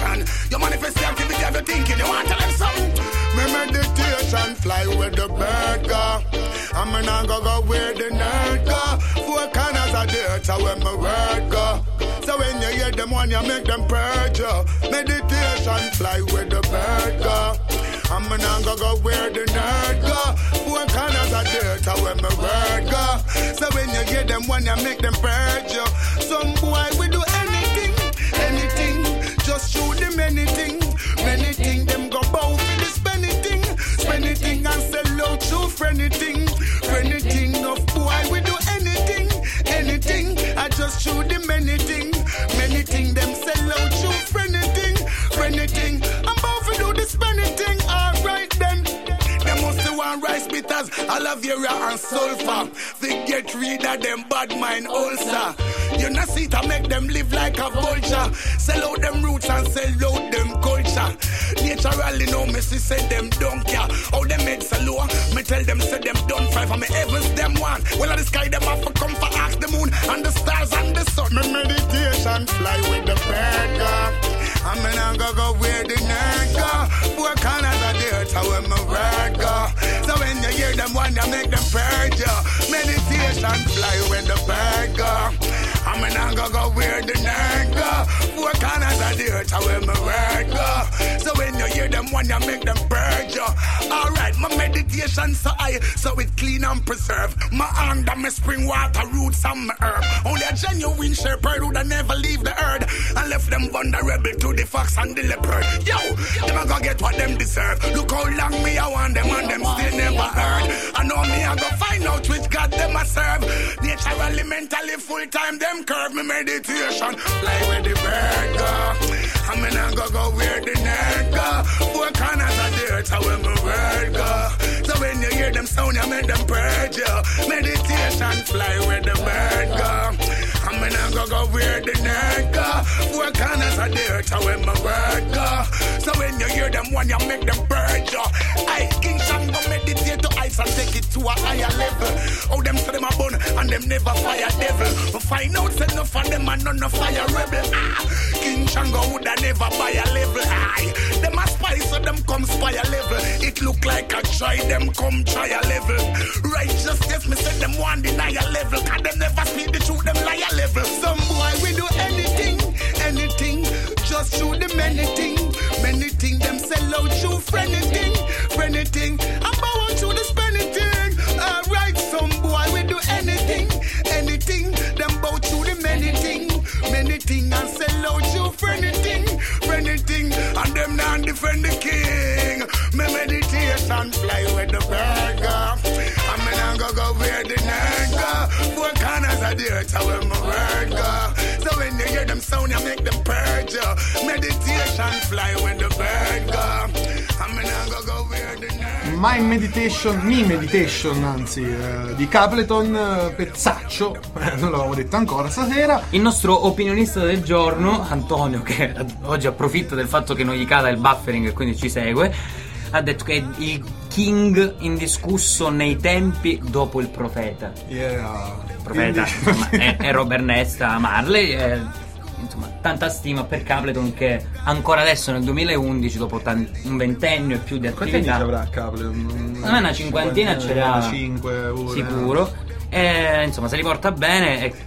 You manifest the activity of your thinking. You want to learn something? Me meditation fly with the bird go. I'm gonna go go where the nerd go. Four corners of dirt, I where my word go. So when you hear them one, you make them purge you. Meditation fly with the bird go. I'm gonna go go where the nerd go. Four corners of dirt, I where my word go. So when you hear them one, you make them purge you. Some boy we do anything, anything. Just shoot them anything, many things. Them go bow for this anything, anything and sell out to for anything, for anything. Of boy we do anything, anything. I just shoot them anything, many things. Them sell out to for anything, for anything. I'm bound to do this anything. Alright then. Them must the one rice bitters, aloe and sulfur. They get rid of them bad mind ulcer. You not see to make them live like a vulture. Sell out them roots and sell out them culture. Naturally no me see say them don't care. How them made so low, me tell them say them don't fight. For me heavens them one. Well the sky them have to come for ask the moon and the stars and the sun. Me meditation fly with the bird go. I'm gonna go go where the nerd go. Four corners of dirt, how when my word go. So when you hear them one, you make them purge you. Meditation fly with the bird go. I'm gonna go go where the nerd go. Four corners of dirt, how when my word go. So when you hear them one, you make them purge you. Alright, my meditation so high, so it clean and preserve. My under my spring water roots and my herb. Only a genuine shepherd would never leave the earth and left them vulnerable to the fox and the leopard. Yo, them a go get what them deserve. Look how long me I want them and them still never heard. I know me I go find out which God them a serve. Naturally, mentally, full time them curve. Me meditation fly where the bird go. I'm gonna go go where the nerd go. Four corners of dirt, how when my word go. So when you hear them sound, you make them purge you. Meditation fly where the bird go. I'm gonna go go where the nerd go. Four corners of dirt, how when my word go. So when you hear them one, you make them purge you. I King Shango meditate to ice and take it to a higher level. Oh, them say them a bun and them never fire devil. But find out say enough of them and none of fire rebel. Ah, King Shango woulda never buy a level. Aye, them a spy so them come spy a level. It look like a try, them come try a level. Righteousness, me say them one deny a level. Cause them never speak the truth, them lie a level. Some boy we do anything, anything. Just shoot them anything, many things. Them sell out you for anything, for anything. I'm bound to this anything. Alright, some boy we do anything, anything. Them bow to the many thing, many thing. And sell out you for anything, for anything. And them not defend the king. Me meditation fly with the bird go. I'm gonna go go where the nerd go. Four corners of dirt, how when my word go. So when you hear them sound, you make them purge you. Meditation fly with the bird go. I'm gonna go go where the nerd. My Meditation, Me Meditation, anzi, eh, di Capleton, eh, pezzaccio, eh, non l'avevo detto ancora stasera. Il nostro opinionista del giorno, Antonio, che oggi approfitta del fatto che non gli cada il buffering e quindi ci segue, ha detto che è il king indiscusso nei tempi dopo il profeta. Yeah. Il profeta Quindi... insomma, è, è Robert Nesta Marley. È, insomma, tanta stima per Capleton che ancora adesso nel duemilaundici, dopo tan- un ventennio e più di Quanti anni attività, ci avrà Capleton? a me una cinquantina ce l'ha cinque sicuro. E, insomma, se li porta bene e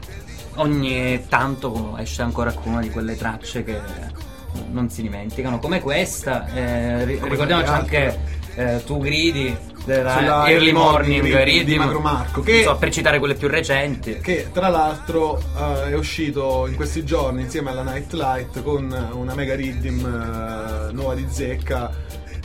ogni tanto esce ancora con una di quelle tracce che non si dimenticano, come questa. Eh, ri- come ricordiamoci altre. anche eh, Tu gridi della Sulla Early Morning, di, Rhythm, di Magro Marco, che, so, per citare quelle più recenti, che tra l'altro uh, è uscito in questi giorni insieme alla Nightlight con una mega rhythm uh, nuova di zecca.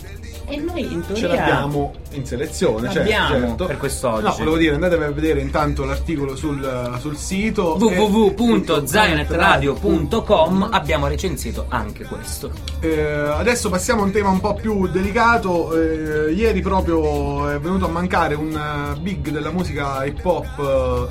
e noi in teoria ce l'abbiamo in selezione, certo, l'abbiamo certo. per quest'oggi. No, volevo dire, andate a vedere intanto l'articolo sul, sul sito w w w punto zionet radio punto com. Abbiamo recensito anche questo. Eh, adesso passiamo a un tema un po' più delicato. Eh, ieri proprio è venuto a mancare un uh, big della musica hip hop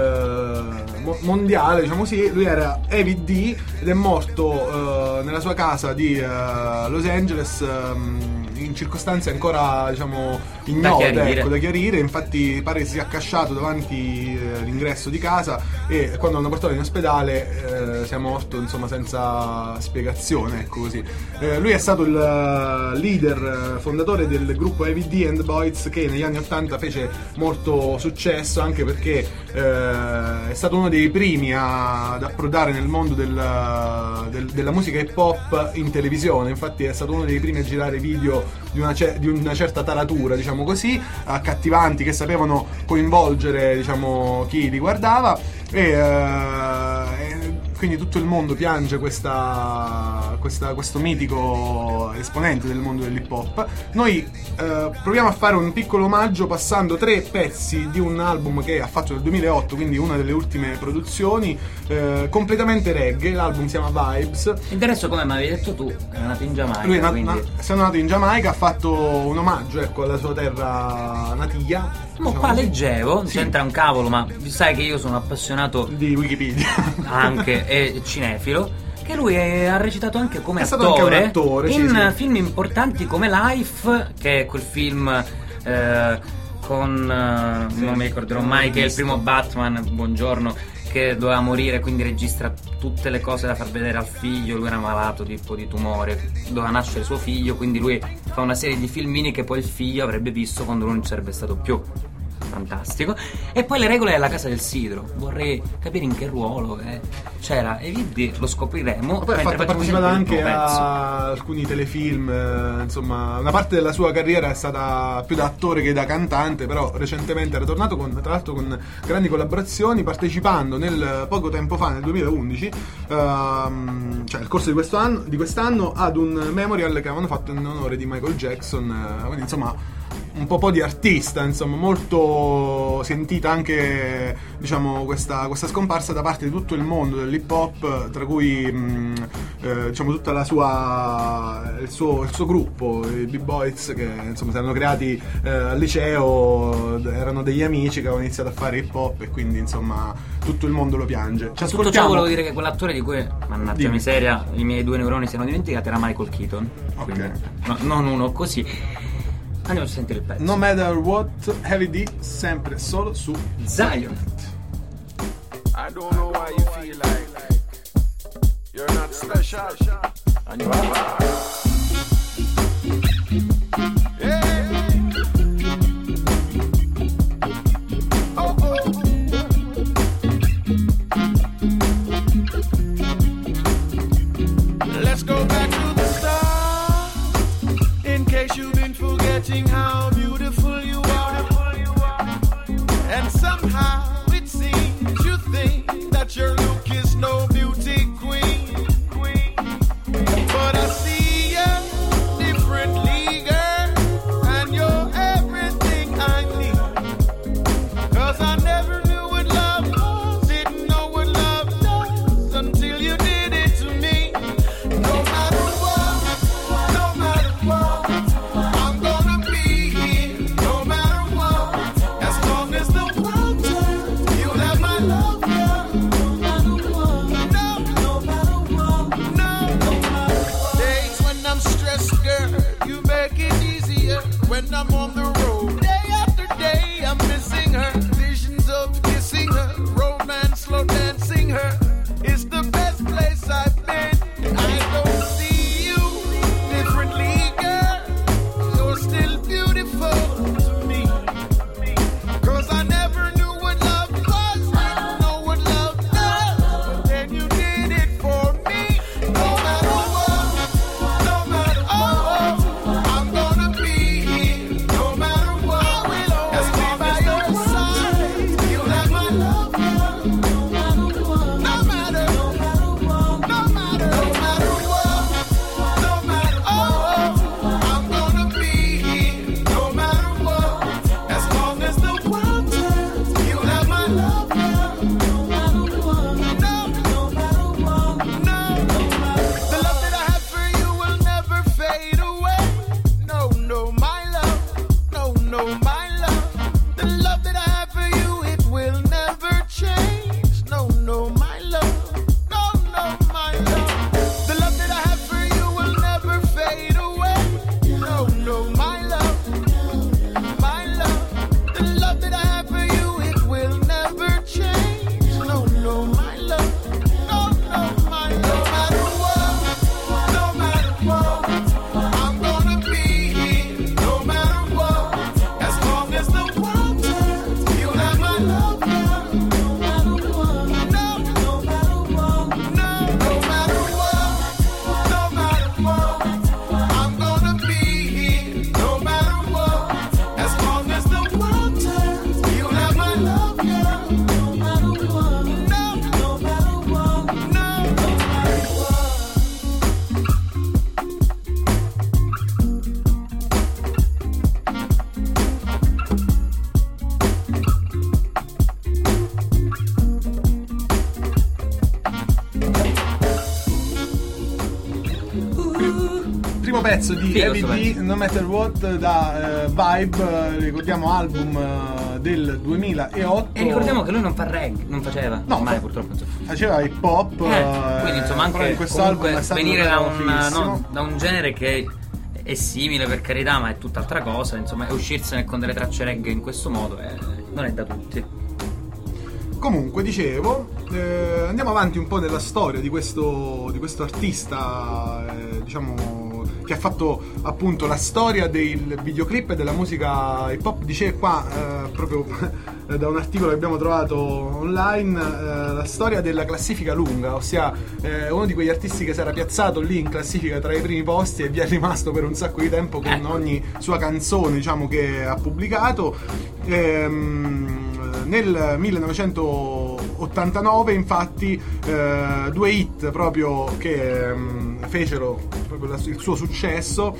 uh, mo- mondiale, diciamo così. Lui era Heavy D ed è morto uh, nella sua casa di uh, Los Angeles um, in circostanze ancora, diciamo, ignote, Da chiarire. ecco, da chiarire. Infatti pare si sia accasciato davanti eh, all'ingresso di casa, e quando l'hanno portato in ospedale eh, si è morto, insomma, senza spiegazione, ecco, così. Eh, lui è stato il eh, leader, eh, fondatore del gruppo Heavy D and Boys, che negli anni ottanta fece molto successo, anche perché eh, è stato uno dei primi a, ad approdare nel mondo del, del- della musica hip hop in televisione. Infatti è stato uno dei primi a girare video di una, ce- di una certa taratura, diciamo così, accattivanti, che sapevano coinvolgere, diciamo, chi li guardava, e, eh, e quindi tutto il mondo piange questa, questa- questo mitico esponente del mondo dell'hip hop. Noi eh, proviamo a fare un piccolo omaggio passando tre pezzi di un album che ha fatto nel duemilaotto, quindi una delle ultime produzioni, eh, completamente reggae. L'album si chiama Vibes. E del resto, come mi avevi detto tu, è nato in Giamaica. Lui è, na- quindi... na- essendo nato in Giamaica, ha fatto un omaggio, ecco, alla sua terra natia. Ma diciamo qua così. leggevo, non Sì. c'entra un cavolo, ma sai che io sono appassionato Di Wikipedia. anche e cinefilo, che lui è- ha recitato anche come È stato attore, anche un attore, sì, in sì. film importanti come Life, che è quel film eh, con eh, Sì, non mi ricorderò non mai, l'ho che è il visto. primo Batman, buongiorno, che doveva morire, quindi registra tutte le cose da far vedere al figlio. Lui era malato tipo di tumore, doveva nascere suo figlio, quindi lui fa una serie di filmini che poi il figlio avrebbe visto quando lui non ci sarebbe stato più. Fantastico. E poi Le regole della casa del sidro, vorrei capire in che ruolo eh, c'era, e vedi, lo scopriremo. Ma poi ha mentre fatto, facciamo partecipato sentire anche il primo pezzo. a alcuni telefilm, eh, insomma, una parte della sua carriera è stata più da attore che da cantante, però recentemente era tornato con, tra l'altro, con grandi collaborazioni, partecipando nel poco tempo fa, nel duemilaundici, ehm, cioè nel corso di questo anno, di quest'anno, ad un memorial che avevano fatto in onore di Michael Jackson, eh, quindi insomma un po' po' di artista, insomma, molto sentita anche, diciamo, questa, questa scomparsa da parte di tutto il mondo dell'hip hop, tra cui mh, eh, diciamo tutta la sua il suo, il suo gruppo, i B-Boys, che insomma si erano creati eh, al liceo, erano degli amici che avevano iniziato a fare hip hop, e quindi insomma tutto il mondo lo piange. Ci Tutto ciò ascoltiamo. volevo dire che quell'attore di cui, mannaggia Dimmi. miseria, i miei due neuroni si erano dimenticati, era Michael Keaton. Ok. Quindi, no, non uno così. Andiamo a sentire il pezzo. No Matter What, Heavy D, sempre solo su Zion. I don't know why you feel like you're not special and you are. Yeah. Oh, oh. Let's go back to the start, in case you've been forgetting how beautiful you are. And somehow it seems you think that your look is no beauty queen. But I see you differently, girl, and you're everything I need. Cause I never knew what love was, didn't know what love does, until you did it to me. No matter what, no matter what, I'm gonna be here, no matter what, as long as the world turns. pezzo di Figo Heavy sto D, pezzo. No Matter What, da eh, Vibe, eh, ricordiamo album eh, del duemilaotto. E ricordiamo che lui non fa reggae, non faceva. No, mai fa- purtroppo. insomma. Faceva hip hop, Eh, quindi insomma però anche in questo album comunque è stato venire da un, fighissimo. no, da un genere che è simile per carità, ma è tutt'altra cosa, insomma, e uscirsene con delle tracce reggae in questo modo è- non è da tutti. Comunque, dicevo, eh, andiamo avanti un po' nella storia di questo, di questo artista, eh, diciamo, che ha fatto appunto la storia del videoclip e della musica hip hop. Dice qua, eh, proprio da un articolo che abbiamo trovato online, eh, la storia della classifica lunga, ossia eh, uno di quegli artisti che si era piazzato lì in classifica tra i primi posti e vi è rimasto per un sacco di tempo con Ecco. ogni sua canzone, diciamo, che ha pubblicato. Ehm, Nel millenovecentottantanove infatti eh, due hit proprio che ehm, fecero proprio la- il suo successo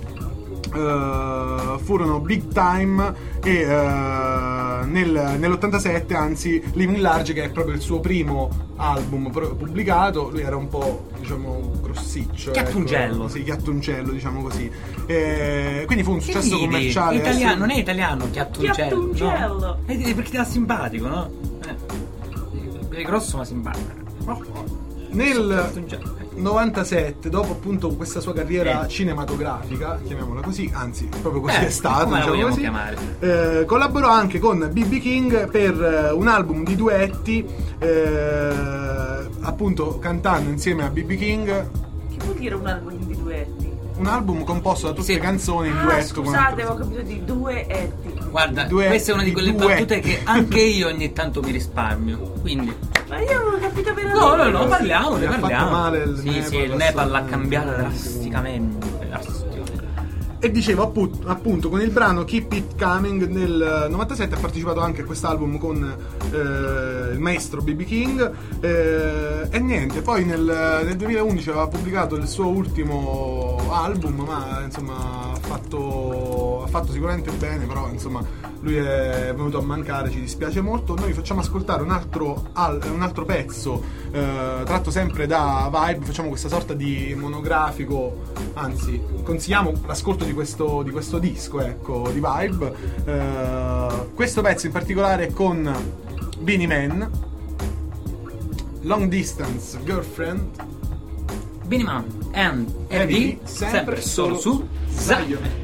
eh, furono Big Time e eh, nel, nell'ottantasette anzi Living Large, che è proprio il suo primo album pro- pubblicato. Lui era un po', diciamo, grossiccio, Chiattungello. ecco. Sì, chiattungello, diciamo così. Eh, quindi fu un Che successo ridi? commerciale. Italiano, adesso- non è italiano, Chiattungello. Chiattungello. No? Eh, perché ti dà simpatico, no? Eh. È grosso ma simpatico. Nel Chiattungello. novantasette, dopo appunto questa sua carriera Eh. cinematografica, chiamiamola così, anzi proprio così Eh, è stato, come la diciamo vogliamo così, chiamare? eh, collaborò anche con B B King per eh, un album di duetti, eh, appunto cantando insieme a B B King, Che vuol dire un album di duetti? un album composto da tutte Sì. canzoni in Ah, duetto. con scusate, altre avevo persone. capito di duetti. Guarda, Due- questa è una di quelle due. battute che anche io ogni tanto mi risparmio. Quindi. Ma io non ho capito veramente. No, no, no, parliamo, Mi ne ha fatto parliamo. male il sì, Nepal, sì, il Nepal l'ha assolutamente. cambiata drasticamente. drasticamente. E dicevo appunto, appunto con il brano Keep It Coming nel novantasette ha partecipato anche a quest'album con eh, il maestro B B King, eh, e niente, poi nel, nel duemilaundici aveva pubblicato il suo ultimo album, ma insomma ha fatto, ha fatto sicuramente bene, però insomma lui è venuto a mancare, ci dispiace molto. Noi facciamo ascoltare un altro, al- un altro pezzo eh, tratto sempre da Vibe, facciamo questa sorta di monografico, anzi consigliamo l'ascolto di questo, di questo disco, ecco, di Vibe. Eh, questo pezzo in particolare è con Beanie Man, Long Distance Girlfriend, Beanie Man and Heavy, Heavy, sempre solo su Zion.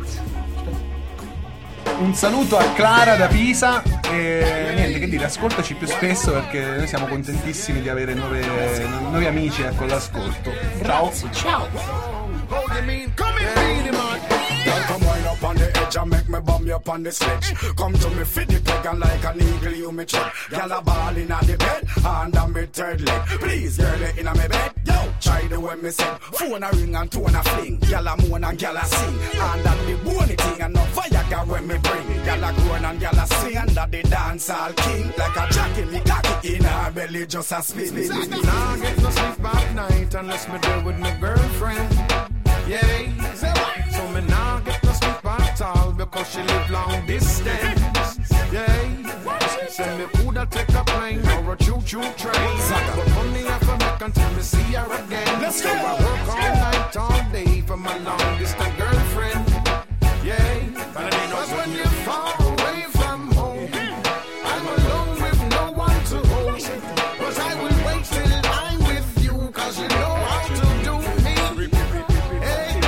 Un saluto a Clara da Pisa e niente che dire, ascoltaci più spesso perché noi siamo contentissimi di avere nuove, nuovi amici, ecco, all'ascolto. Ciao. Ciao. How you mean? Come in, Beanie Man. Girl, come wind up on the edge and make me bum you up on the sledge. Come to me fit the peg and like an eagle you me check. Girl, a ball in the bed, under me third leg. Please, girl, in my bed. Yo, try the way me say. Phone a ring and tone a fling. Girl, a moan and girl a sing. And that the bony thing and no fire girl when me bring. Girl, a groan and girl a sing. Under the dance all king. Like a jockey, me cocky in her belly just a spin. Nah, I get no sleep at night unless me there with my girlfriend. Yeah, so me nah get no sleep at all because she live long distance. Yeah, send me coulda take a plane or a choo-choo train. But money I for make until me see her again. Let's So go. I work all night, all day for my long distance girlfriend. Yeah, cause when you're far away from home, I'm alone with no one to hold. But I will wait till I'm with you, cause you know how to do me. Hey,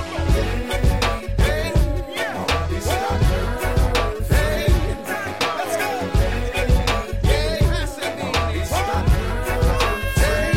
hey, this is our girl. Hey, let's go. Yeah, I said this is our girl. Hey,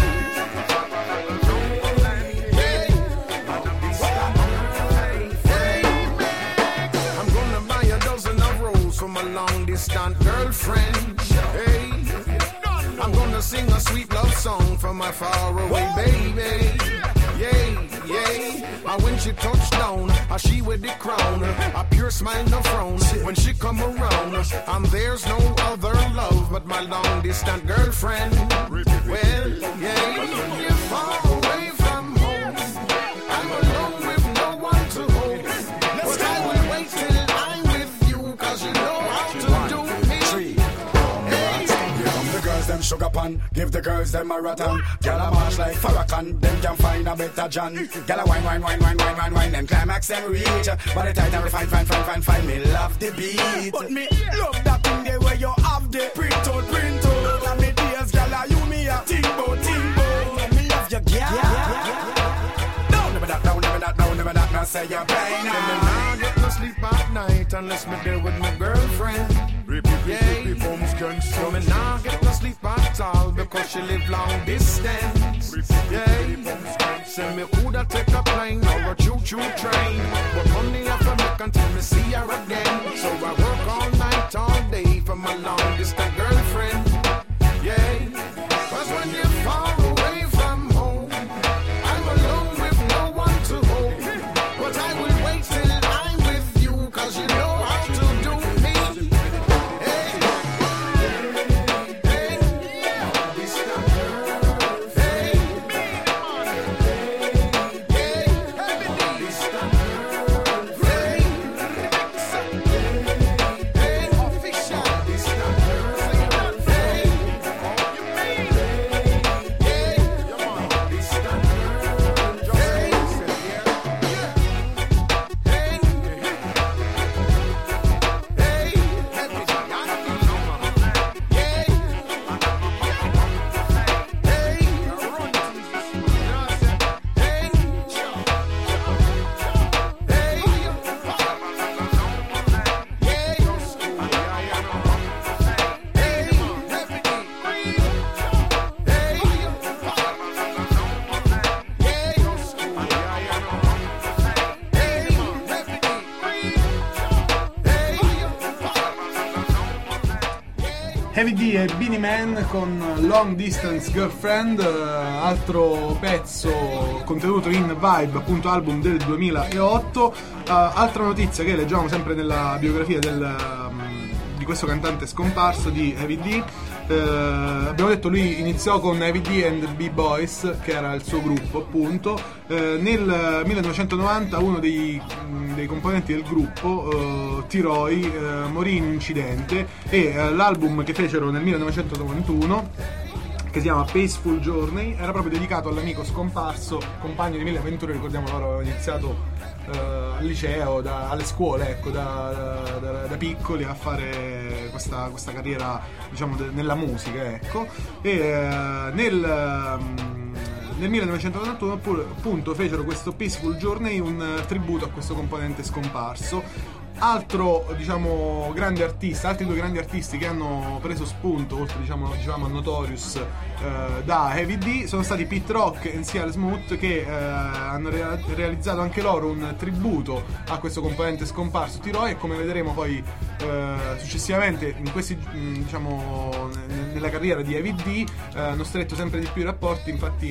hey, this is our girl. Hey, I'm gonna buy a dozen of roses for my long distance girlfriend. Hey, I'm gonna sing a sweet love song for my far away baby. Yeah, yeah. And when she touched down, uh, she with the crown, a pure smile no frown. When she come around, and there's no other love but my long distance girlfriend. Well, yeah, when you're far away from home, I'm alone with no one to hold. But I will wait till I'm with you, cause you know how to do me. Here come the girls, them sugar pan, give the girls them a rotten. Gyal a march like Farrakhan, them can find a better John. Gyal a wine, wine, wine, wine, wine, wine, wine, them climax them reach. But the tight and refine, fine, fine, fine, fine, me love the beat. But me love that thing the way you have the print out, print out. And me days, gyal a you me a timbo, timbo. Me love your gyal. Down, never that, down, never that, down, never that. Now say you're pain. I get no sleep at night unless me there with my girlfriend. Yeah, so me nah get no sleep at all because she live long distance. Yeah, say me coulda take a plane or a choo-choo train, but money I for make until me see her again. So I work all night, all day for my long distance girlfriend. Yeah, 'cause when you're far away from home, I'm alone with no one to hold. But I will wait till I'm with you, 'cause you know how to do me. Heavy D e Beenie Man con Long Distance Girlfriend, eh, altro pezzo contenuto in Vibe, appunto album del duemilaotto. Uh, altra notizia che leggiamo sempre nella biografia del, um, di questo cantante scomparso di Heavy D. Uh, abbiamo detto lui iniziò con Heavy D and the B-Boys, che era il suo gruppo appunto. Uh, nel millenovecentonovanta uno dei, dei componenti del gruppo, uh, T-Roy, uh, morì in un incidente e uh, l'album che fecero nel millenovecentonovantuno, che si chiama Peaceful Journey, era proprio dedicato all'amico scomparso, compagno di mille avventure. Ricordiamo loro avevano iniziato uh, al liceo, da, alle scuole, ecco, da, da, da, da piccoli a fare questa, questa carriera, diciamo, de, nella musica, ecco. E uh, nel... Um, nel millenovecentonovantuno appunto fecero questo Peaceful Journey, un uh, tributo a questo componente scomparso. Altro, diciamo, grande artista, altri due grandi artisti che hanno preso spunto, oltre, diciamo, diciamo a Notorious, eh, da Heavy D, sono stati Pete Rock e N C L Smooth, che eh, hanno rea- realizzato anche loro un tributo a questo componente scomparso T-Roy, e come vedremo poi eh, successivamente in questi, mh, diciamo, n- nella carriera di Heavy D eh, hanno stretto sempre di più i rapporti. Infatti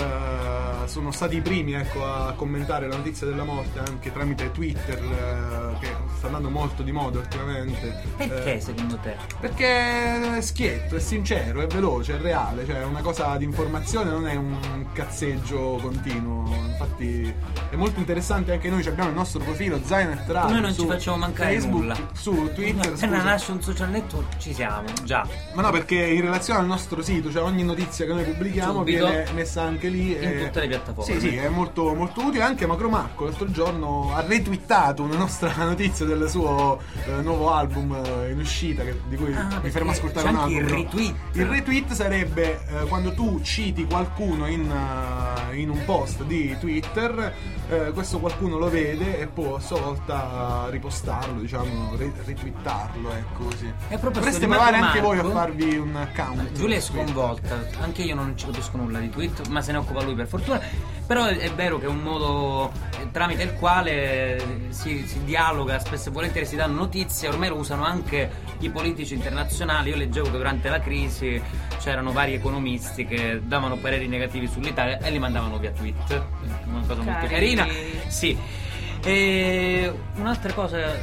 eh, sono stati i primi, ecco, a commentare la notizia della morte anche tramite Twitter, eh, che sta andando molto di moda ultimamente. Perché eh, secondo te? Perché è schietto, è sincero, è veloce, è reale, cioè è una cosa di informazione, non è un cazzeggio continuo. Infatti è molto interessante. Anche noi abbiamo il nostro profilo Zainet Radio. Noi non su ci facciamo mancare Facebook, nulla. su Twitter. Appena nasce un social network ci siamo, già. Ma no, perché in relazione al nostro sito, cioè ogni notizia che noi pubblichiamo Subito viene messa anche lì in e... tutte le piattaforme. Sì, sì, è molto, molto utile. Anche Macro Marco l'altro giorno ha retweetato una nostra notizia del suo eh, nuovo album eh, in uscita, che, di cui Ah, mi fermo a ascoltare c'è un anche album. il retweet. Il retweet sarebbe eh, quando tu citi qualcuno in, uh, in un post di Twitter, eh, questo qualcuno lo vede e può a sua volta ripostarlo, diciamo, re- retweetarlo, ecco così. E a proposito Dovreste di provare Marco anche voi a Marco, farvi un account. Giulia è sconvolta, anche io non ci capisco nulla di tweet, ma se ne occupa lui per fortuna. Però è, è vero che è un modo eh, tramite il quale si, si dialoga, spesso e volentieri si danno notizie, ormai lo usano anche i politici internazionali. Io leggevo che durante la crisi c'erano vari economisti che davano pareri negativi sull'Italia e li mandavano via tweet, una cosa molto Carini. carina. Sì. E un'altra cosa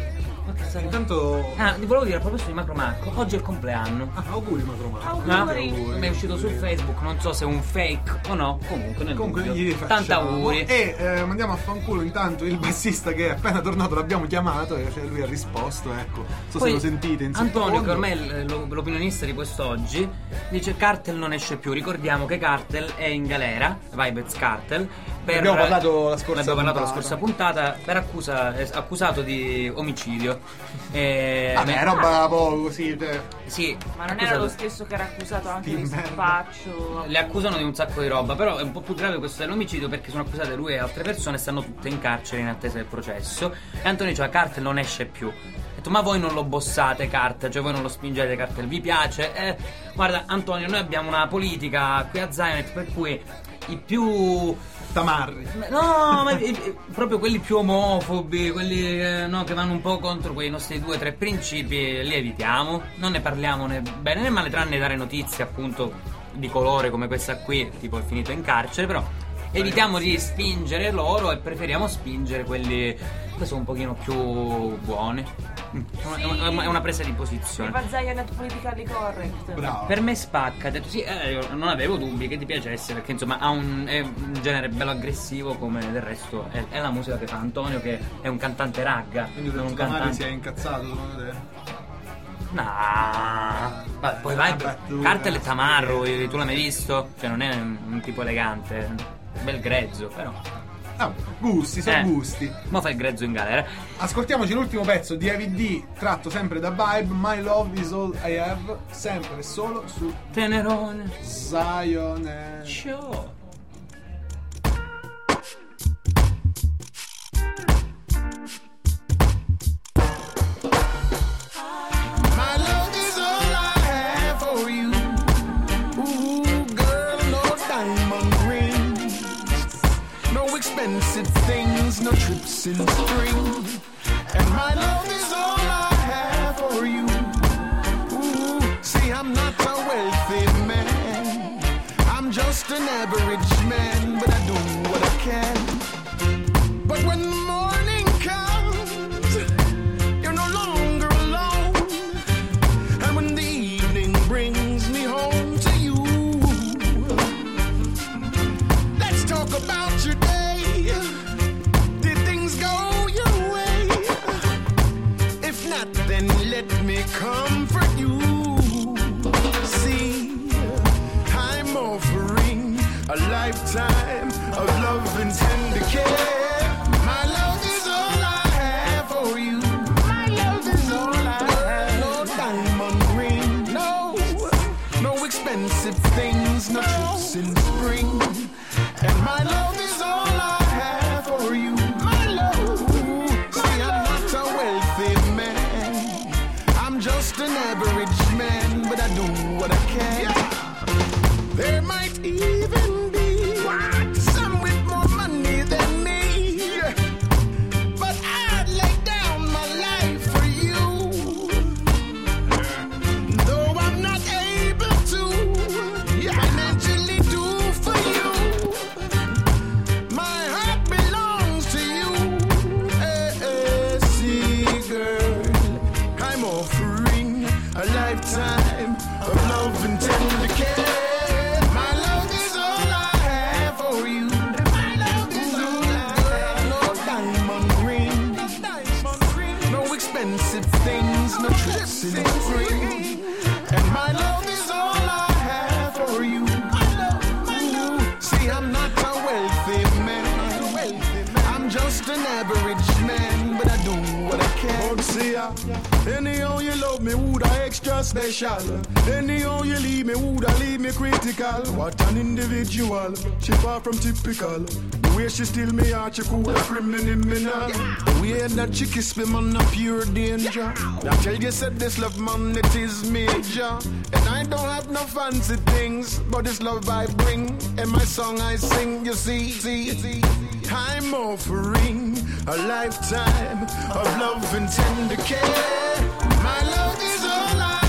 Ma che stai- Intanto Ah, ti volevo dire a proposito di Macro Marco, oggi è il compleanno. ah, auguri Macro Marco. No? Auguri. Mi è uscito su Facebook, non so se è un fake o no. Comunque, nel Comunque dubbio. gli facciamo. Tanti auguri. E eh, mandiamo a fanculo intanto il bassista che è appena tornato, l'abbiamo chiamato e cioè, lui ha risposto, ecco. Non so Poi se lo sentite in Antonio, sottofondo. che ormai è l- l'opinionista di quest'oggi, dice Cartel non esce più. Ricordiamo che Cartel è in galera, Vibez Cartel. Per, abbiamo parlato la scorsa ne abbiamo parlato la puntata. scorsa puntata per accusa, è accusato di omicidio. E, Vabbè, roba poco così, cioè. sì, Ma non accusato- era lo stesso che era accusato anche di Di merda. spaccio? Le accusano di un sacco di roba, però è un po' più grave questo dell'omicidio perché sono accusate lui e altre persone, stanno tutte in carcere in attesa del processo. E Antonio dice: Cartel non esce più. Ha detto: ma voi non lo bossate Cartel, cioè voi non lo spingete Cartel, vi piace? Eh, guarda Antonio, noi abbiamo una politica qui a Zionet per cui i più... Tamarri. No, ma i- i- proprio quelli più omofobi, quelli eh, no, che vanno un po' contro quei nostri due o tre principi, li evitiamo. Non ne parliamo né bene né male, tranne dare notizie appunto di colore come questa qui, tipo è finito in carcere, però evitiamo di spingere loro e preferiamo spingere quelli che sono un pochino più buoni. Mm, È una- è una presa di posizione. Viva Zionet politically correct. Bravo. Per me spacca, ha detto sì, eh, io non avevo dubbi che ti piacesse perché insomma ha un, è un genere bello aggressivo come del resto è, è la musica che fa Antonio, che è un cantante ragga, Quindi non un Tamarri si cantante... è incazzato secondo te? No, vabbè, poi vai, Vabbè, tu- Cartel e Tamarro, eh, tu l'hai mai visto? Cioè non è un, un tipo elegante, bel grezzo, però... Ah, gusti, sono Eh. gusti. Mo fa il grezzo in galera. Ascoltiamoci l'ultimo pezzo di A V D tratto sempre da Vibe, My Love Is All I Have, sempre e solo su Tenerone. Zion. Ciao. My love is all I have for you. Ooh, girl, no diamond rings, no expensive things, no trips in spring. And my love is all I have for you. Ooh, see, I'm not a wealthy man, I'm just an average man, but I do what I can. But when the morning comes, you're no longer alone. And when the evening brings me home to you, let's talk about your day. Did things go your way? If not, then let me comfort you. See, I'm offering a lifetime of love and tender care. My love is all I have for you. My love is all I have. No diamond ring, no, no expensive things, no trips in spring. And my love is all I have for you. My love. See, I'm not a wealthy man, I'm just an average man, but I do what I can. There might even be some with more money than me, but I'd lay down my life for you. Though I'm not able to financially do for you, my heart belongs to you. Hey, hey, see, girl, I'm offering a lifetime of love and tender care. My love is all I have for you. My love is all I have. No diamond ring, no expensive things, no trips in spring. And my love is all I have for you. Ooh, see, I'm not a wealthy man, I'm just an average man, but I do what I can. But see ya, anyhow you love me, woulda extra special. Anyhow you leave me, woulda leave me critical. What an individual, she far from typical. The way she steal me heart, she coulda criminal. The way that she kiss me, man, a pure danger. I tell you, said this love, man, it is major. And I don't have no fancy things, but this love I bring, and my song I sing, you see, see, see. I'm offering a lifetime of love and tender care. My love is all I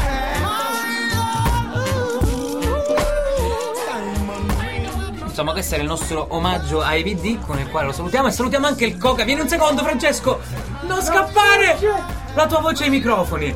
have. Insomma, questo era il nostro omaggio a A V D con il quale lo salutiamo e salutiamo anche il Coca. Vieni un secondo, Francesco! Non scappare! la tua voce ai microfoni.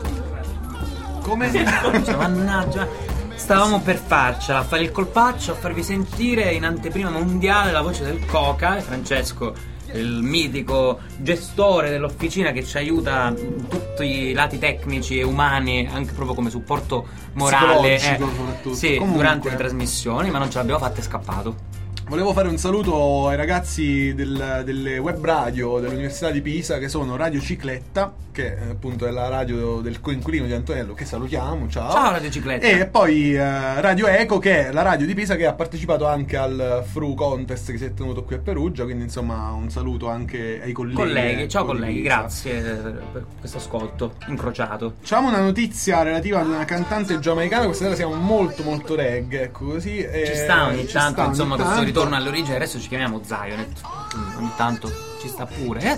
Come? Mannaggia, mannaggia. Stavamo per farcela, a fare il colpaccio, a farvi sentire in anteprima mondiale la voce del Coca, Francesco, il mitico gestore dell'officina che ci aiuta in tutti i lati tecnici e umani, anche proprio come supporto morale, psicologico, eh, soprattutto. sì, Comunque, durante le trasmissioni, ma non ce l'abbiamo fatta, è scappato. volevo fare un saluto ai ragazzi del, delle web radio dell'Università di Pisa, che sono Radio Cicletta, che eh, appunto è la radio del coinquilino di Antonello, che salutiamo, ciao. Ciao Radio Cicletta. E poi eh, Radio Eco, che è la radio di Pisa che ha partecipato anche al Fru Contest che si è tenuto qui a Perugia, quindi insomma un saluto anche ai colleghi. Colleghi, ciao ecco, di colleghi, Pisa. grazie per questo ascolto incrociato. Facciamo una notizia relativa ad una cantante giamaicana. Questa sera siamo molto molto reggae, ecco così. E Ci sta ogni ci tanto, sta ogni insomma, questo tanto. ritorno alle origini. Adesso ci chiamiamo Zionet, quindi ogni tanto ci sta pure. eh.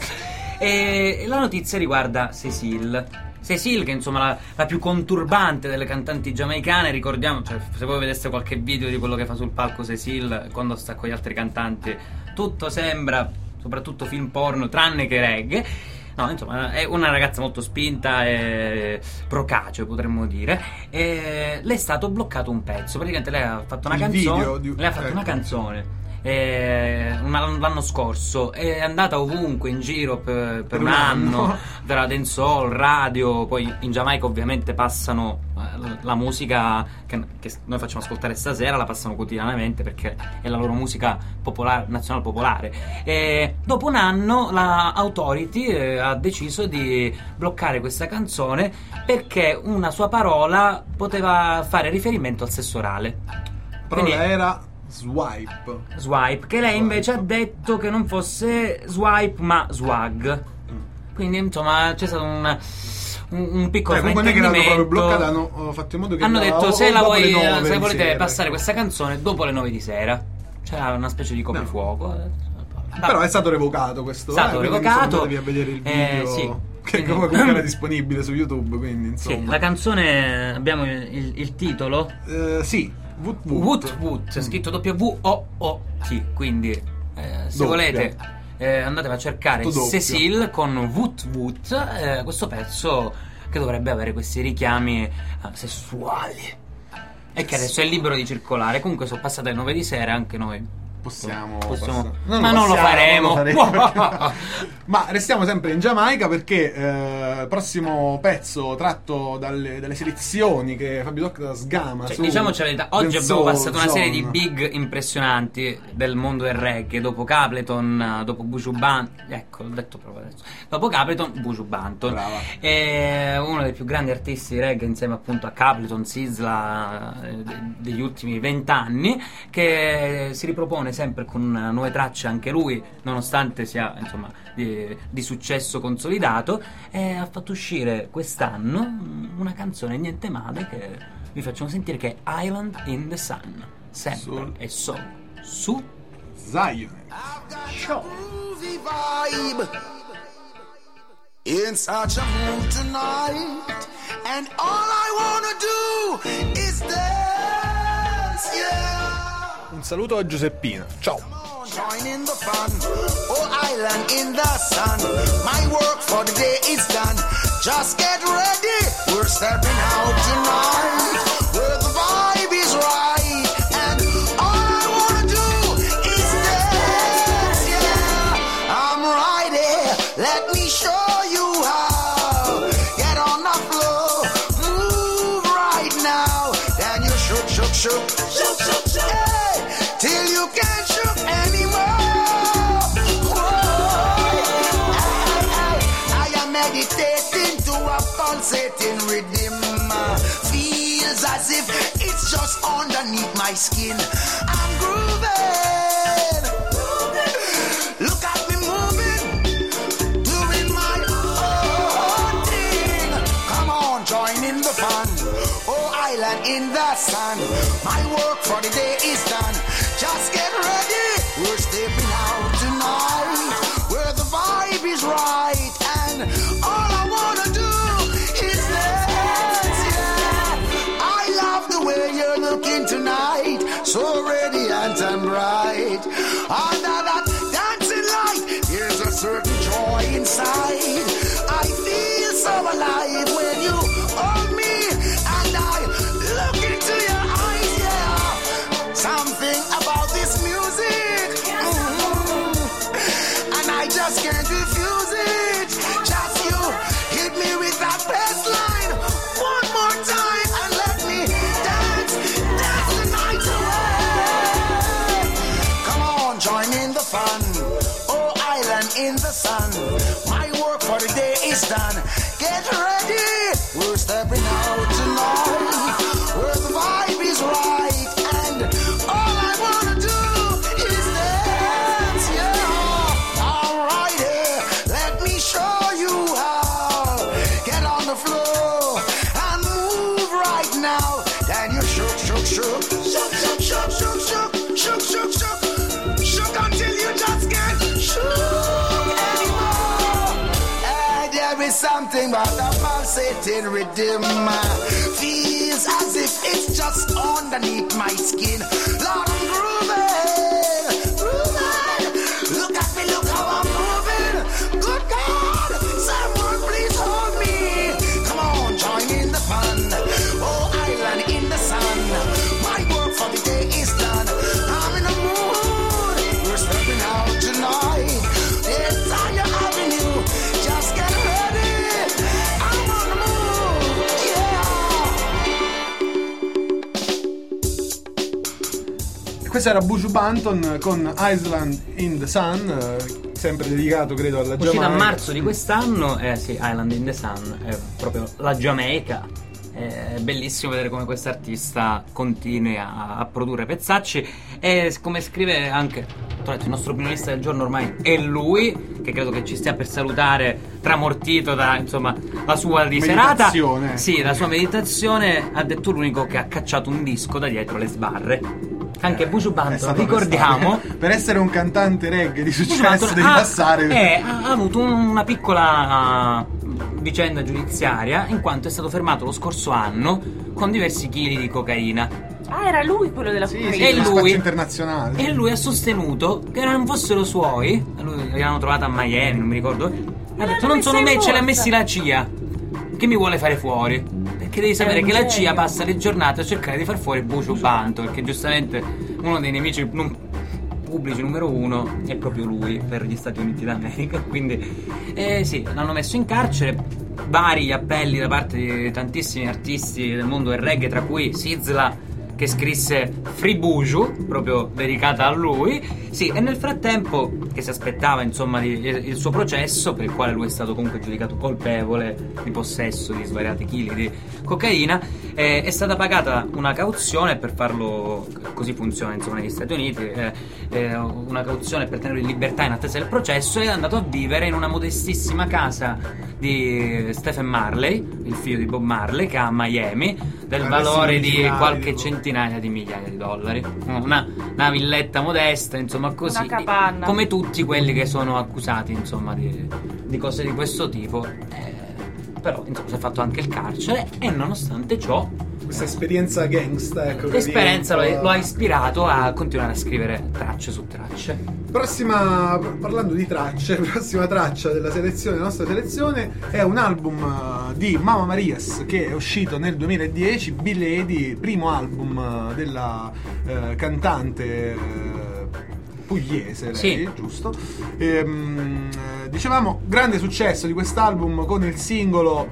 E la notizia riguarda Cecile. Cecile, che insomma la, la più conturbante delle cantanti giamaicane, ricordiamo, cioè, se voi vedeste qualche video di quello che fa sul palco Cecile quando sta con gli altri cantanti, tutto sembra, soprattutto film porno, tranne che reggae. No, insomma, è una ragazza molto spinta e procace, potremmo dire. E le è stato bloccato un pezzo. Praticamente lei ha fatto una Il canzone. video di- Lei ha fatto ecco. una canzone. eh, una- l'anno scorso è andata ovunque in giro per, per un un anno, anno. tra dancehall, radio. Poi in Giamaica ovviamente passano eh, la musica che, che noi facciamo ascoltare stasera, la passano quotidianamente perché è la loro musica popolare, nazionale popolare. E dopo un anno la Authority eh, ha deciso di bloccare questa canzone perché una sua parola poteva fare riferimento al sesso orale. Però Quindi- era swipe. Swipe, che lei Swipe. invece ha detto che non fosse swipe ma swag. Quindi insomma c'è stato un, un, un piccolo Eh, comunque non è che l'hanno proprio fraintendimento. bloccata, hanno eh, fatto in modo che Hanno la- detto o- se o la dopo vuoi, le nove se di volete sera, passare ecco. questa canzone dopo le nove di sera. C'era una specie di coprifuoco. Vabbè. Però è stato revocato questo. È stato eh, quindi, revocato. insomma, andatevi a vedere il Eh, video. sì. Che Quindi- comunque era disponibile su YouTube, quindi insomma. Sì, la canzone, abbiamo il, il- il titolo Eh, sì, Woot Woot Woot, c'è scritto W O O T, quindi eh, se Doppia. volete eh, andatevi a cercare Tutto doppio. Cecile con Woot Woot, eh, questo pezzo che dovrebbe avere questi richiami eh, sessuali e che adesso è libero di circolare. Comunque sono passate le nove di sera, anche noi Possiamo, Possiamo- passare. ma non lo faremo. non lo faremo. Ma restiamo sempre in Giamaica perché eh, il prossimo pezzo tratto dalle, dalle selezioni che Fabio Doc sgama Cioè, su diciamoci la verità, oggi del abbiamo Soul passato una serie di Zone. big impressionanti del mondo del reggae. Dopo Capleton, dopo Buju Banton, ecco, l'ho detto proprio adesso. Dopo Capleton, Buju Banton. Brava. È uno dei più grandi artisti di reggae insieme appunto a Capleton, Sizzla, eh, de- degli ultimi vent'anni, che si ripropone sempre con nuove tracce anche lui, nonostante sia insomma di, di successo consolidato, e ha fatto uscire quest'anno una canzone niente male che vi facciamo sentire, che è Island in the Sun, sempre Sul- e solo su Zion. Groovy vibe in such a mood tonight, and all I wanna do is dance, yeah. Un saluto a Giuseppina. Ciao. Join in the fun, oh island in the sun. My work for the day is done. Just get ready, we're stepping out tonight, where the vibe is right, and all I wanna do is dance, yeah. I'm ready, let me show you how. Get on the floor, move right now, then you shook, shook, shook, shook, shook, shook, hey, till you can't shook anymore. Whoa. I, I, I am meditating to a pulsating rhythm. Feels as if it's just underneath my skin. I'm grooving. Look at me moving, doing my own thing. Come on, join in the fun. Oh, island in the sun. My work for the day is done. Just get ready, we're stepping out tonight, where the vibe is right, and all I wanna do is dance, yeah. I love the way you're looking tonight, so radiant and bright. Under that dancing light, there's a certain joy inside. I feel so can't refuse it. Just you hit me with that bass line one more time and let me dance, dance the night away. Come on, join in the fun. Oh, island in the sun. My work for the day is done. Get ready, we're stepping out tonight. Where the vibe is right, and all I wanna do is dance, yeah. Alright, yeah. Let me show you how. Get on the floor and move right now. Then you shook, shook, shook, shook, shook, shook, shook, shook, shook, shook, shook, shook until you just can't shook anymore. And there is something about the pulsating rhythm. Feels as if it's just underneath my skin. Lord, I'm grooving, grooving. Look at me, look how I'm moving. Good God, someone please hold me. Come on, join in the fun. Oh, island in the sun. My work for the day is done. I'm in the mood. We're stepping out tonight. The entire avenue. Just get ready. I'm on the move. Yeah. Questo era Buju Banton con Island in the Sun, eh, sempre dedicato credo alla Uscita a Giamaica. marzo di quest'anno, eh sì, Island in the Sun, è proprio la Giamaica. È bellissimo vedere come quest'artista continui a, a produrre pezzacci. E come scrive anche il nostro opinionista del giorno, ormai è lui, che credo che ci stia per salutare, tramortito da insomma la sua di serata. Meditazione. Sì, la sua meditazione. Ha detto l'unico che ha cacciato un disco da dietro le sbarre. Anche Buju È Banton, stato ricordiamo, per, per essere un cantante reggae di Buju successo Banton devi ha, passare eh, ha ha avuto un- una piccola uh, vicenda giudiziaria, in quanto è stato fermato lo scorso anno con diversi chili di cocaina. Ah, era lui quello della sì, cocaina. sì, E lo lui- spaccio internazionale. E lui ha sostenuto che non fossero suoi. Lui l'avevano trovato a Miami, non mi ricordo. Ha l'hanno detto: non messa sono in me, ce l'ha borsa." messi la C I A. Che mi vuole fare fuori? Perché devi sapere un che la C I A genio. passa le giornate a cercare di far fuori Buju Banton, perché giustamente uno dei nemici non- pubblici numero uno è proprio lui per gli Stati Uniti d'America. Quindi eh, sì, l'hanno messo in carcere. Vari appelli da parte di tantissimi artisti del mondo del reggae, tra cui Sizzla, che scrisse Free Buju, proprio dedicata a lui. Sì, e nel frattempo, che si aspettava insomma di- il suo processo, per il quale lui è stato comunque giudicato colpevole di possesso di svariati chili di cocaina, eh, è stata pagata una cauzione per farlo, così funziona insomma negli Stati Uniti, eh, eh, una cauzione per tenerlo in libertà in attesa del processo, e è andato a vivere in una modestissima casa di Stephen Marley, il figlio di Bob Marley, che ha a Miami, del Adesso valore di medicinali, qualche tipo. centinaia di migliaia di dollari. Una, una villetta modesta, insomma, così. Una capanna. Come tutti quelli che sono accusati, insomma, di, di cose di questo tipo. Eh, però, insomma, si è fatto anche il carcere, e nonostante ciò, Questa esperienza gangsta, ecco. che l'esperienza lo, diventa- lo ha ispirato a continuare a scrivere tracce su tracce. Prossima, parlando di tracce, prossima traccia della selezione, della nostra selezione, è un album eh, di Mama Marias che è uscito nel duemiladieci, B-Lady, primo album eh, della eh, cantante eh, pugliese, lei, Sì. giusto? Ehm, eh, dicevamo, grande successo di quest'album con il singolo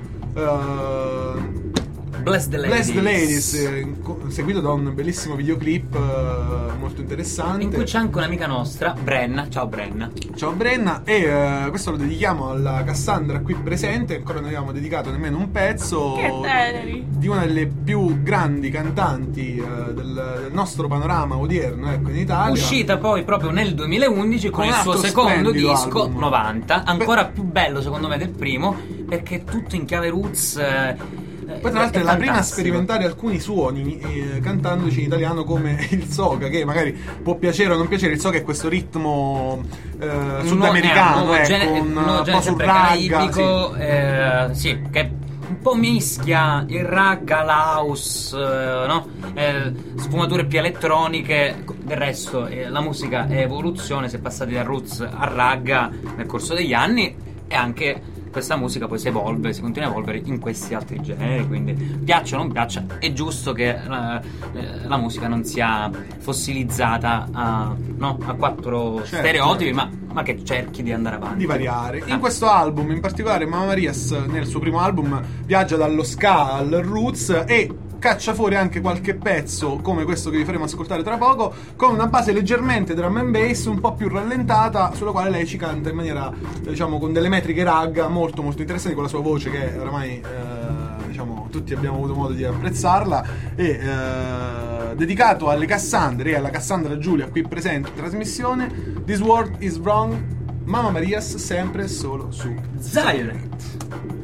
eh, Bless the Ladies. Bless the Ladies, eh, co- seguito da un bellissimo videoclip eh, molto interessante. In cui c'è anche un'amica nostra, Brenna. Ciao Brenna. Ciao Brenna, e eh, questo lo dedichiamo alla Cassandra qui presente. Ancora non abbiamo dedicato nemmeno un pezzo Che teneri. di una delle più grandi cantanti eh, del, del nostro panorama odierno, ecco, in Italia. Uscita poi proprio nel duemilaundici con Con il un suo altro secondo splendido disco, album. novanta, ancora più bello secondo me del primo, perché è tutto in chiave roots. eh, Poi tra l'altro è la prima a fantastico. sperimentare alcuni suoni eh, cantandoci in italiano, come il soca, che magari può piacere o non piacere. Il soca è questo ritmo eh, sudamericano, nuovo ecco, genere- un, nuovo un po' genere sul sempre ragga, caraibico, sì. eh, sì, che un po' mischia il ragga, l'house, eh, no? Eh, sfumature più elettroniche. Del resto eh, la musica è evoluzione, si è passati dal roots al ragga nel corso degli anni, e anche questa musica poi si evolve, si continua a evolvere in questi altri generi, quindi piaccia o non piaccia, è giusto che la, la musica non sia fossilizzata a, no, a quattro Certo. stereotipi, ma, ma che cerchi di andare avanti. Di variare. In Ah. questo album, in particolare, Mamma Marias nel suo primo album viaggia dallo ska al roots e caccia fuori anche qualche pezzo come questo che vi faremo ascoltare tra poco, con una base leggermente drum and bass, un po' più rallentata, sulla quale lei ci canta in maniera, diciamo, con delle metriche ragga molto molto interessanti, con la sua voce che oramai eh, diciamo tutti abbiamo avuto modo di apprezzarla, e eh, dedicato alle Cassandre e alla Cassandra Giulia qui presente in trasmissione. This World is Wrong, Mamma Marias, sempre e solo su Zion.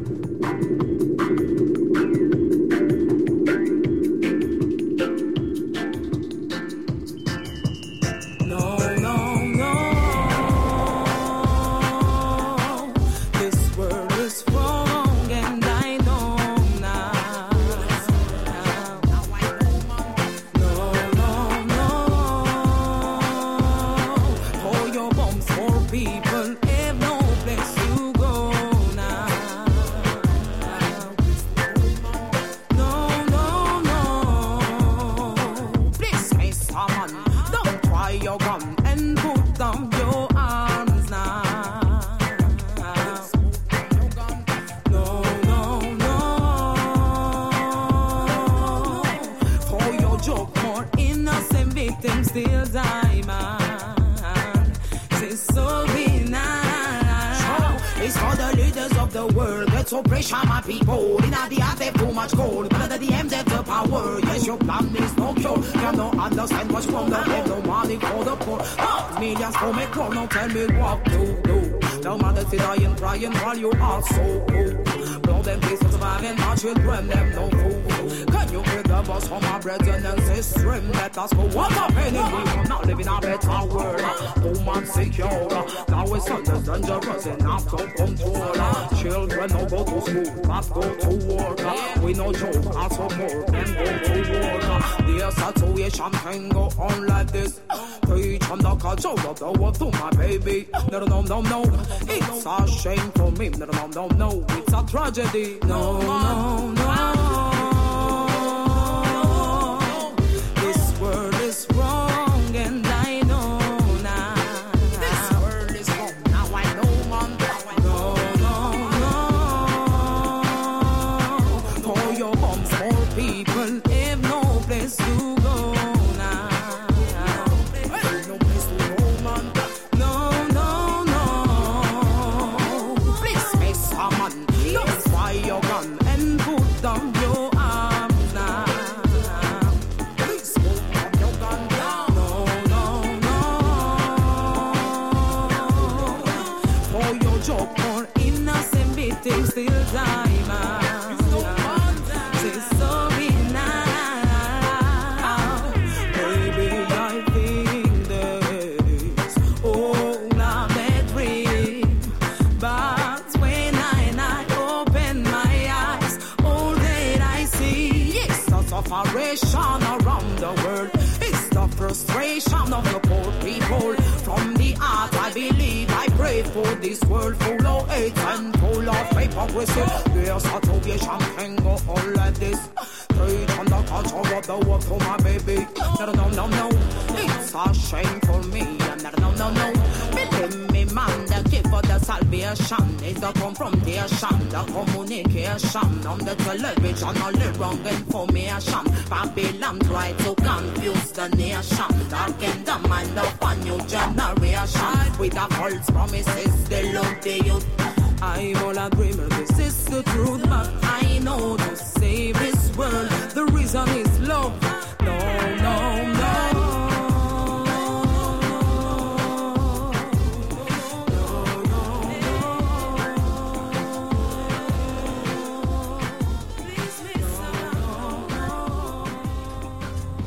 No, no, no. This world is wrong, and I know now. No, no, no. For your bombs, for people have no place to go now. No, no, no. Please, Mister Man, don't try your gun and put down your arms now. No, no, no. For your joke, more innocent victims still die, man. It's so benign. It's for the leaders of the world. Get so pressure, my people. In the heart, they too much gold. But at the end, they the power. Yes, your plan is no cure. You don't understand what's wrong. They have no money for the poor. Oh, millions for me, grown. Now tell me what to do. The mother sit dying, crying while you are so cool. Blow them peace for surviving, my children, them no fool. Can you hear the voice from my brethren and sisters? Let us go. What a penny, we will not live in a better world. Home and secure. Now it's under dangerous enough to control. Children no go to school, but go to work. We no joke, also more and go to work. The situation can go on like this. Preach on the culture of the world to my baby. No, no, no, no. It's a shame for me. No, no, no, no. It's a tragedy. No, no, no. This world is wrong, and I know now. This world is wrong. Now I know, man. No, no, no. For your bombs, more people have no place to go now. No place to go, man. No, no, no. Please, Mister Man, don't fire your gun and put down your arms now. Please put down your gun down. No, no, no. For your joke, more innocent victims still die, man. It's so benign. Baby, I think this all now that dream. But when I, I open my eyes, all that I see is the separation around the world. It's the frustration of the poor people. From the heart, I believe, I pray for this world full of hate and full of hypocrisy. There's a situation can go all like this. Preach on the culture of the world to my baby. No, no, no, no. It's a shame for me. No, no, no, no. Believe me, man, the gift of the salvation is the confrontation, the communication on the television, all the wrong information. Babylon try to confuse the nation, darken the mind of a new generation with the false promises they love the youth. I'm all a dreamer, this is the truth, but I know to save this world, the reason is love. No, no, no.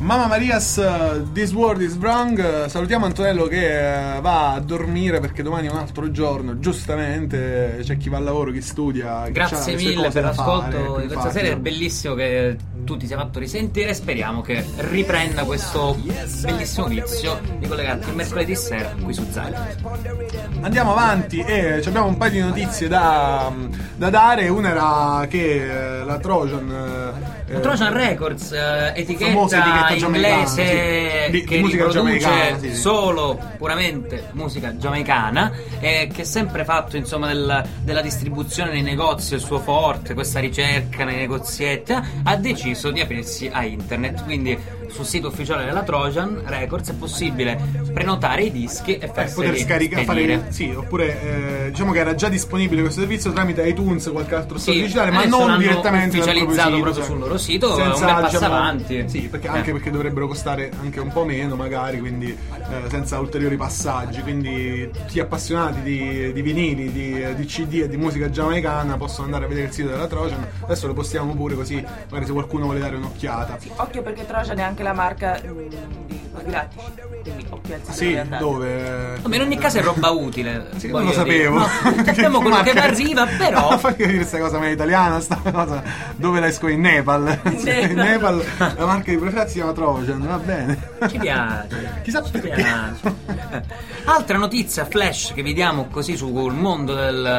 Mamma Maria's uh, This World is Wrong. Uh, salutiamo Antonello che uh, va a dormire perché domani è un altro giorno. Giustamente c'è chi va al lavoro, chi studia. Chi Grazie mille per l'ascolto di questa serie. È bellissimo che tu ti sia fatto risentire. Speriamo che riprenda questo bellissimo vizio di collegarti il mercoledì sera qui su Zaino. Andiamo avanti e abbiamo un paio di notizie da, da dare. Una era che eh, la Trojan La Trojan Records, eh, etichetta, etichetta inglese sì. di, che di musica riproduce sì, sì. solo puramente musica giamaicana e che ha sempre fatto insomma del, della distribuzione nei negozi il suo forte, questa ricerca nei negozietti, ha deciso di aprirsi a internet, quindi sul sito ufficiale della Trojan Records è possibile prenotare i dischi e per poter scaricare fare, sì, oppure eh, diciamo che era già disponibile questo servizio tramite iTunes o qualche altro store sì, digitale, ma non direttamente ufficializzato proprio, cioè, sul loro sito, senza, un bel passo diciamo, avanti. Sì, perché, eh. anche perché dovrebbero costare anche un po' meno magari, quindi eh, senza ulteriori passaggi, quindi tutti appassionati di, di vinili, di, di C D e di musica giamaicana possono andare a vedere il sito della Trojan. Adesso lo postiamo pure così magari se qualcuno vuole dare un'occhiata. Sì, occhio perché Trojan è anche la marca mh, di gratis, quindi occhio al sito. Sì, dove? Ma in ogni caso è roba utile. Sì, non lo sapevo. No, sappiamo quello che arriva, però. No, fai capire questa cosa, ma è italiana sta cosa. Dove la esco in Nepal? In Nepal la marca di preferenza si chiama Trojan, va bene. Ci piace. Chissà Ci perché. piace. Altra notizia flash che vediamo così sul mondo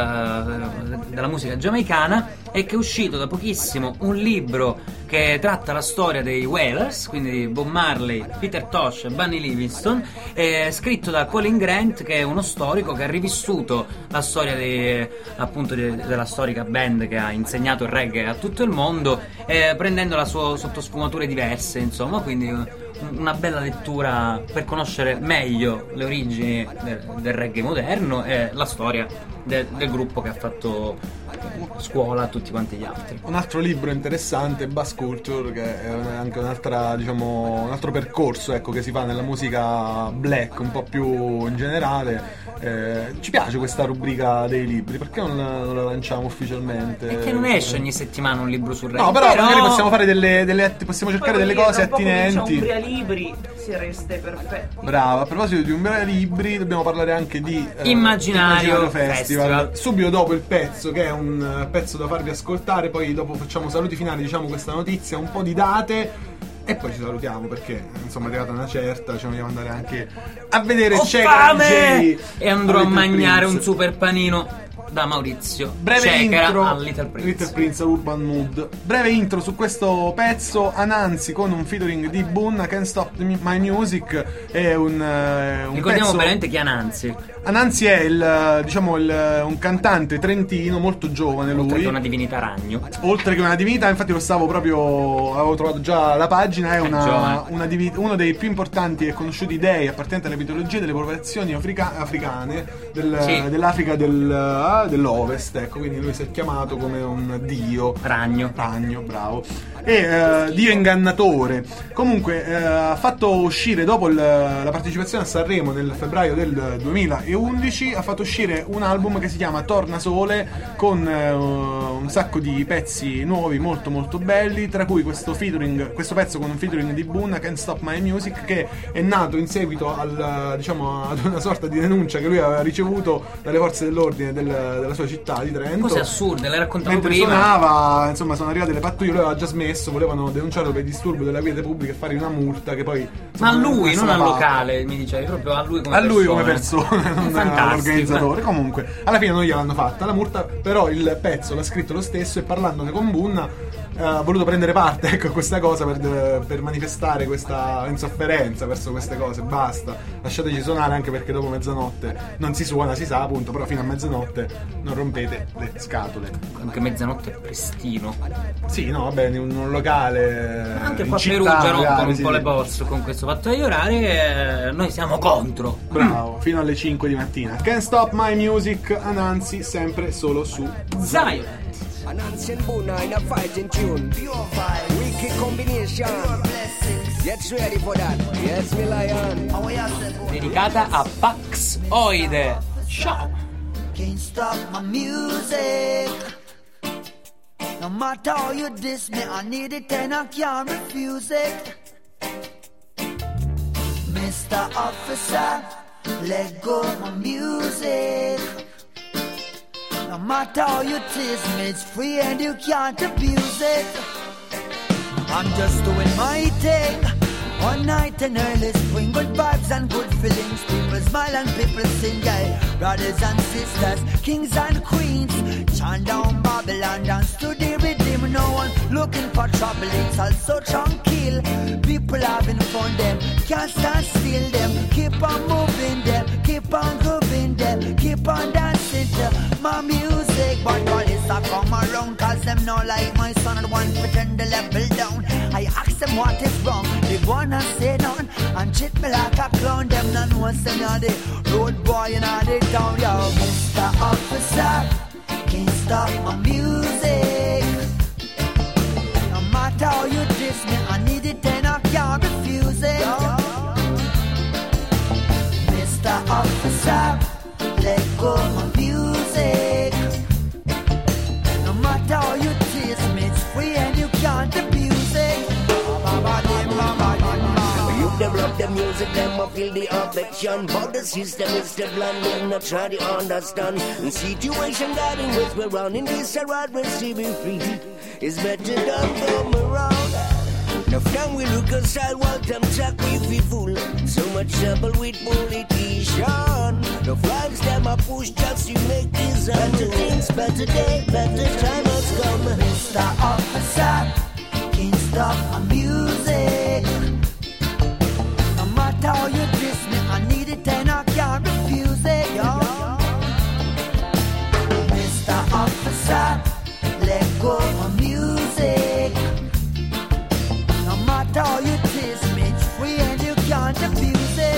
del, della musica giamaicana è che è uscito da pochissimo un libro che tratta la storia dei Wailers, quindi di Bob Marley, Peter Tosh e Bunny Livingston, eh, scritto da Colin Grant, che è uno storico che ha rivissuto la storia dei, appunto de, della storica band che ha insegnato il reggae a tutto il mondo, eh, prendendola su, sotto sfumature diverse, insomma, quindi una bella lettura per conoscere meglio le origini del, del reggae moderno e la storia de, del gruppo che ha fatto scuola a tutti quanti gli altri. Un altro libro interessante, Bass Culture, che è anche un'altra, diciamo, un altro percorso, ecco, che si fa nella musica black un po' più in generale. Eh, ci piace questa rubrica dei libri, perché non la, non la lanciamo ufficialmente? Perché non esce ogni settimana un libro sul reggae. No, però, però magari possiamo fare delle, delle possiamo cercare delle cose attinenti. Umbria Libri, si reste perfetti. Brava, a proposito di Umbria Libri dobbiamo parlare anche di eh, Immaginario, Immaginario Festival. Festival. Subito dopo il pezzo, che è un uh, pezzo da farvi ascoltare, poi dopo facciamo saluti finali, diciamo questa notizia, un po' di date e poi ci salutiamo perché insomma è arrivata una certa, ci vogliamo andare anche a vedere Ho Cecca fame! E andrò a mangiare Prince. un super panino da Maurizio. Breve Cecera intro a Little Prince. Little Prince Urban Mood. Breve intro su questo pezzo. Anansi con un featuring di Boon, Can't Stop My Music. È un, uh, un Ricordiamo pezzo... veramente chi è Anansi. Anansi è il, diciamo, il, un cantante trentino molto giovane, lui. Oltre che una divinità ragno. Oltre che una divinità, infatti lo stavo proprio, avevo trovato già la pagina, è una, una divi- uno dei più importanti e conosciuti dei appartenenti alle mitologie delle popolazioni africa- africane del, Sì. dell'Africa del, uh, dell'Ovest, ecco, quindi lui si è chiamato come un dio. Ragno. Ragno, bravo. E uh, dio ingannatore. Comunque uh, ha fatto uscire dopo il, la partecipazione a Sanremo nel febbraio del duemilaundici, ha fatto uscire un album che si chiama Tornasole con uh, un sacco di pezzi nuovi molto molto belli, tra cui questo featuring, questo pezzo con un featuring di Boon, Can't Stop My Music, che è nato in seguito al, diciamo, ad una sorta di denuncia che lui aveva ricevuto dalle forze dell'ordine del, della sua città di Trento. Cose assurde, le raccontavo Mentre prima. suonava, insomma, sono arrivate le pattuglie, lui aveva già smesso, volevano denunciarlo per disturbo della quiete pubblica e fargli una multa che poi... Ma a insomma, lui, non al fatta. locale, mi dicevi, proprio a lui come A persona. lui come persona, non Fantastico. all'organizzatore. Comunque, alla fine non gliel'hanno fatta la multa, però il pezzo l'ha scritto lo stesso e parlandone con Boon eh, ha voluto prendere parte, ecco, a questa cosa per, per manifestare questa insofferenza verso queste cose. Basta, lasciateci suonare, anche perché dopo mezzanotte non si suona, si sa appunto, però fino a mezzanotte non rompete le scatole. Anche mezzanotte è prestino. Sì, no, va bene, in un locale. Anche in qua a città, Perugia rompono magari, un sì. po' le borse con questo fatto di orare, eh, noi siamo contro. Bravo, fino alle cinque di mattina. Can't Stop My Music, Anansi, sempre solo su Zion. Anansi and Boona in a fighting tune. Wicked combination. Get ready for that. Yes, me lion. Dedicata a Pax Oide. Ciao. Can't stop my music. No matter how you diss me, I need it and I can't refuse it. Mister Officer, let go my music. No matter how you taste me, it's free and you can't abuse it. I'm just doing my thing. One night in early spring, good vibes and good feelings. People smile and people sing, yeah. Brothers and sisters, kings and queens, chant down Babylon, dance to the rhythm. No one looking for trouble, it's all so tranquil. People having fun, them can't stand still. Them keep on moving, them keep on grooving, them keep on dancing to my music. But police are come around, cause them know like my son and one pretend to level down. I ask them what is wrong, they wanna say none and treat me like a clown. Them none know say me a the road boy in a the town. Yo, Mister Officer, can't stop my music. No matter how you diss me, I need it and I can't refuse it. Yo. Mister Officer, let go my music. No matter how you diss me, it's free and you can't abuse it. You develop the music, them a feel the affection. But the system is the blind, them not try to understand. The situation that in which we're running this around, we're receiving free. It's better than come around. Now from we look aside while them talk we feel fool. So much trouble with politician. The flags them a push just to make this better things, better day, better time has come. Mister Officer, can't stop my music. No matter how you diss me, I need it and I can't refuse it. Yo. Mister Officer, let go my music. No matter how you diss me, it's free and you can't abuse it.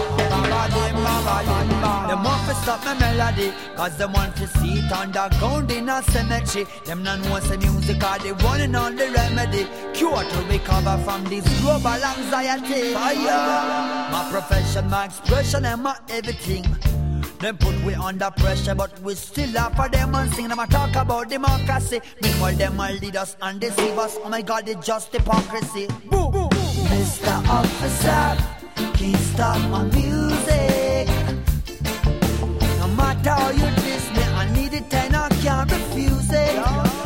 Them want to stop my melody, cause them want to see it underground in a cemetery. Them not know say music are the one and only remedy. Cure to recover from this global anxiety. Fire! My profession, my expression and my everything. Them put we under pressure, but we still laugh for them and sing them and talk about democracy. Meanwhile them all lead us and deceive us. Oh my God, it's just hypocrisy. Boom, boom. Mister Officer, can't stop my music. No matter how you diss me, I need it and I can't refuse it.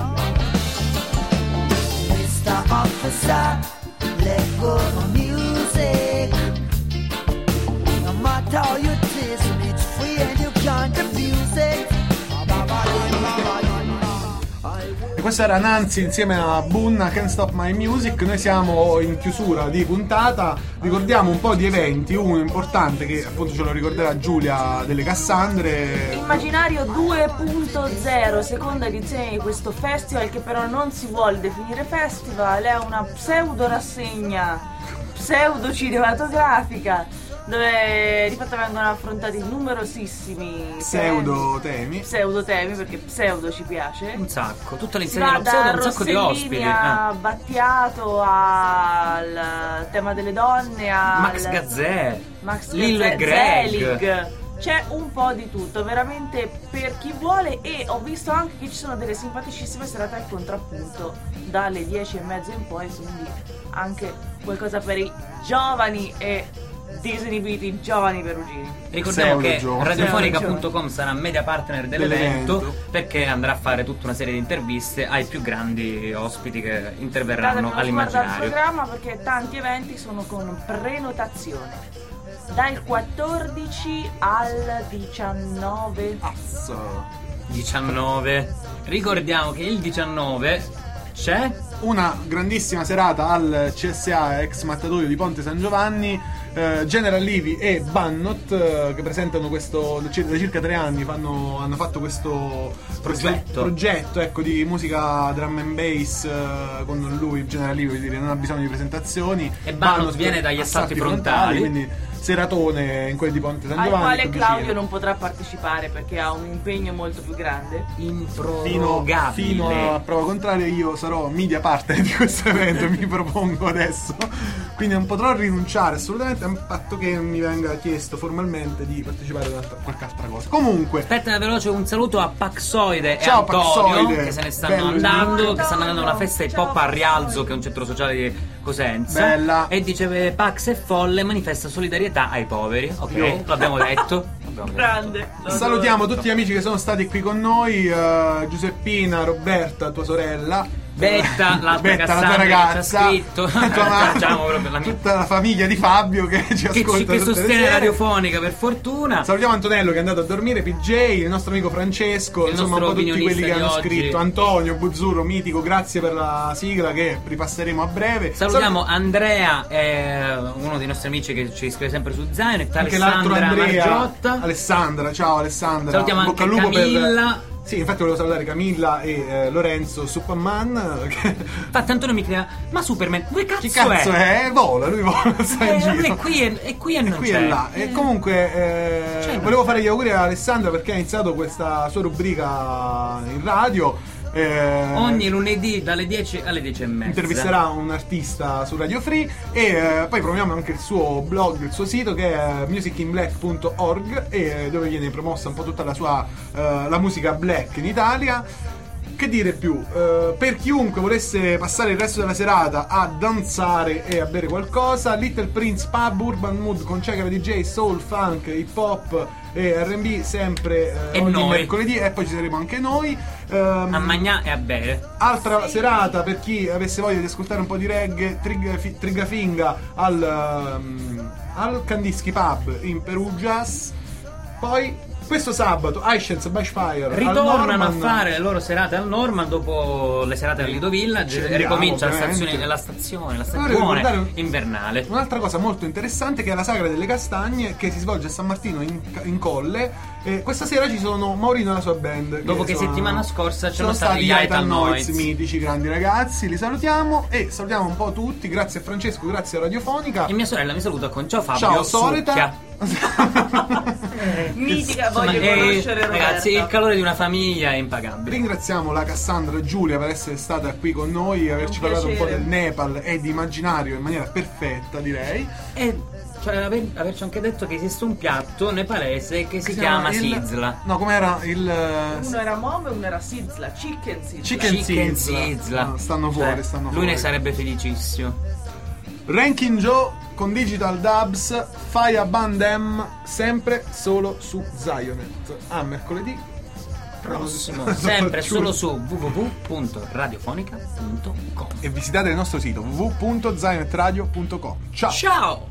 Mister Officer, let go my music. No matter how you diss me, it's free and you can't abuse it. E questa era Nancy insieme a Bunna, Can't Stop My Music. Noi siamo in chiusura di puntata, ricordiamo un po' di eventi. Uno importante che appunto ce lo ricorderà Giulia delle Cassandre, Immaginario due punto zero, seconda edizione di questo festival che però non si vuole definire festival, è una pseudo rassegna pseudo cinematografica dove di fatto vengono affrontati numerosissimi pseudo temi pseudo temi perché pseudo ci piace un sacco, tutta l'insieme dello pseudo, un sacco di ospiti, a eh. Battiato, al tema delle donne, al Max Gazzè, Max Lillo e Gazzè, Greg. Zelig. C'è un po' di tutto, veramente per chi vuole, e ho visto anche che ci sono delle simpaticissime serate al contrappunto dalle dieci e mezza in poi, quindi anche qualcosa per i giovani e disinibiti giovani perugini. Ricordiamo che giovani. radiofonica punto com sarà media partner dell'evento, Dell'evento. perché andrà a fare tutta una serie di interviste ai più grandi ospiti che interverranno Datevi uno sguardo al all'immaginario. programma perché tanti eventi sono con prenotazione. Dal quattordici al diciannove. Azzo. diciannove. Ricordiamo che il diciannove c'è una grandissima serata al C S A ex mattatoio di Ponte San Giovanni. eh, General Levy e Bannot eh, che presentano questo da circa tre anni fanno, hanno fatto questo Progetto. progetto ecco, di musica drum and bass eh, con lui. General Levy, vuol dire, non ha bisogno di presentazioni, E Bannot viene dagli assalti frontali. quindi seratone in quelli di Ponte San Al Giovanni quale qui Claudio vicino. non potrà partecipare perché ha un impegno molto più grande. Fino, improrogabile. fino a prova contraria io sarò media partner di questo evento e mi propongo adesso, quindi non potrò rinunciare assolutamente a patto che mi venga chiesto formalmente di partecipare ad altra- qualche altra cosa. Comunque Aspetta veloce un saluto a Paxoide e Ciao, Antonio Paxoide. che se ne stanno Bello, andando, Antonio. che stanno andando a una festa hip hop a Rialzo, che è un centro sociale di Cosenza. Bella. E dice: Pax è folle, manifesta solidarietà ai poveri. Ok, Io. l'abbiamo detto. L'abbiamo detto. Grande. Lo Salutiamo adoro. tutti gli amici che sono stati qui con noi, eh, Giuseppina, Roberta, tua sorella, Betta, l'altra Betta, la tua Cassandra che ragazza, ci ha scritto. tua mamma, Facciamo proprio la mia- tutta la famiglia di Fabio che ci che, ascolta ci, che tutte le sostiene sere. radiofonica, per fortuna. Salutiamo Antonello che è andato a dormire, P J, il nostro amico Francesco, Il insomma un nostro po' tutti quelli che opinionista hanno di oggi. scritto, Antonio, Buzzurro, mitico, grazie per la sigla che ripasseremo a breve. Salutiamo Andrea, eh, uno dei nostri amici che ci scrive sempre su Zanet, anche l'altro Alessandra Andrea, Margiotta. Alessandra, ciao Alessandra. Salutiamo In bocca anche al lupo Camilla. per... Sì, infatti volevo salutare Camilla e eh, Lorenzo Superman. Che... Infatti Antonio mi crea: ma Superman, dove cazzo, Che cazzo è? è? Vola, lui vola, sta in Eh, giro. è qui e, è qui e non Qui c'è. e là. E comunque eh, Cioè, volevo fare gli auguri a Alessandra perché ha iniziato questa sua rubrica in radio. Eh, Ogni lunedì dalle dieci alle dieci e mezza intervisterà un artista su Radio Free e eh, poi promuoviamo anche il suo blog, il suo sito che è music in black punto org e eh, dove viene promossa un po' tutta la sua eh, la musica black in Italia. Che dire più? Eh, per chiunque volesse passare il resto della serata a danzare e a bere qualcosa, Little Prince Pub, Urban Mood con Checker D J, Soul, Funk, Hip Hop e R and B sempre eh, E ogni noi. mercoledì e poi ci saremo anche noi. Ehm, a mangiare e a bere. Altra serata per chi avesse voglia di ascoltare un po' di reggae, Trig- fi- Trigafinga al, um, al Candischi Pub in Perugias. Poi questo sabato Aishen's Bushfire al Ritornano a Norman. fare le loro serate al Norman dopo le serate al Lido Village. Ci E andiamo, ricomincia la ovviamente. stazione, la stazione, la Vorrei stagione ricordare un- invernale. Un'altra cosa molto interessante che è la Sagra delle Castagne che si svolge a San Martino in, in Colle. E questa sera ci sono Maurino e la sua band. Dopo che sono- settimana scorsa sono c'erano stati gli Ital Noise, Noise. mitici, grandi ragazzi. Li salutiamo e salutiamo un po' tutti. Grazie a Francesco, grazie a Radiofonica. E mia sorella mi saluta con ciao Fabio. Ciao Solita. succhia. Mitica, Insomma, voglio eh, conoscere Roberta. ragazzi, il calore di una famiglia è impagabile. Ringraziamo la Cassandra e Giulia per essere stata qui con noi e averci Un parlato un po' piacere. del Nepal e di immaginario in maniera perfetta, direi. E cioè, aver- averci anche detto che esiste un piatto nepalese che si chiama il... Sizla. No, com'era il Uno era Mom e uno era Sizla, Chicken Sizla. Chicken Chicken Sizla. Sizla. No, stanno Cioè, fuori, stanno lui fuori. ne sarebbe felicissimo. Ranking Joe con Digital Dubs, Faya Bandem, sempre solo su Zionet. A mercoledì Prossimo, Sono sempre giuro. solo su w w w punto radiofonica punto com. E visitate il nostro sito w w w punto zionetradio punto com. Ciao. Ciao!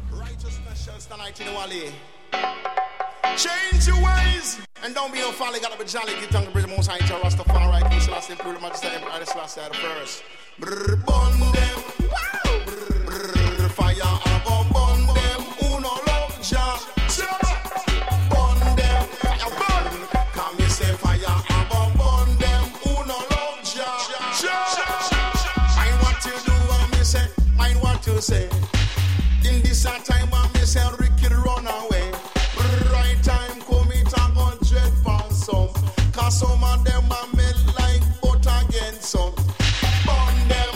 Change your ways and don't be no folly. Gotta be jolly. Get down to bridge, most high, tell Rastafari. King Selassie, Imperial Majesty, Emperor Selassie, the first. Brr, bun them. Brr, brr, fire, I go bun them. Uno love, ja, ja. Bun them, fire, bun. Come you say fire, I go bun them. Uno love, ja, ja. Mind what you do, and me say, mind what you say. In this hard time, I me say, Ricky run away. Right time come it and go dread for some. Cause some of them are made like butter against some. Burn them.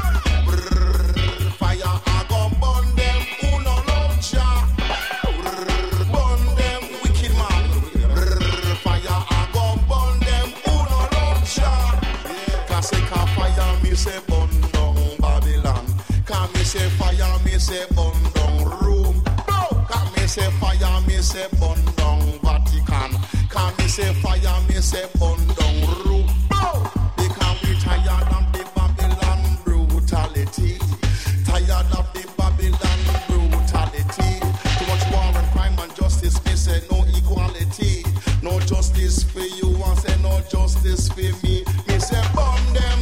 Brrr, fire I go burn them. Who no love Jah. Brrr, burn them wicked man. Brrr, fire I go burn them. Who no love Jah. Cause they can fire me say burn down Babylon. Can me say fire me say burn down Rome. Can me say fire me say burn down Vatican. Can me say fire me say burn down Rome. Because we tired of the Babylon brutality. Tired of the Babylon brutality. Too much war and crime and justice. Me say no equality. No justice for you and say no justice for me. Me say burn them.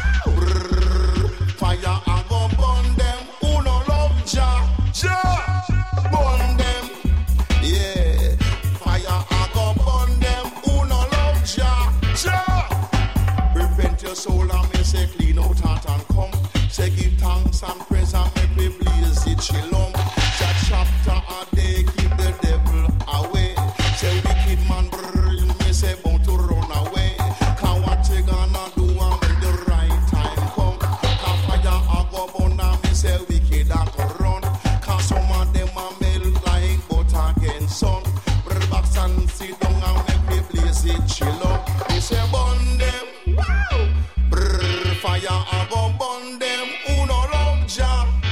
Brrr, fire I go burn them. Who no love Jah? Jah. Burn them. Yeah. Fire I go burn them. Who no love Jah? Jah. Repent your soul and me say clean out heart and come. Say give thanks and praise and make me blaze it shalom. Jah chapter a day keep the devil away. Say wicked man brrr, me say bound to run away. Can what you gonna do and when the right time come? Can fire a go burn and me say wicked a go run. Cause some of them are made like butter against sun. Brrr box and sit down and make me blaze it shalom. Me say burn them. Brrr, fire I go burn them. Who no love Jah?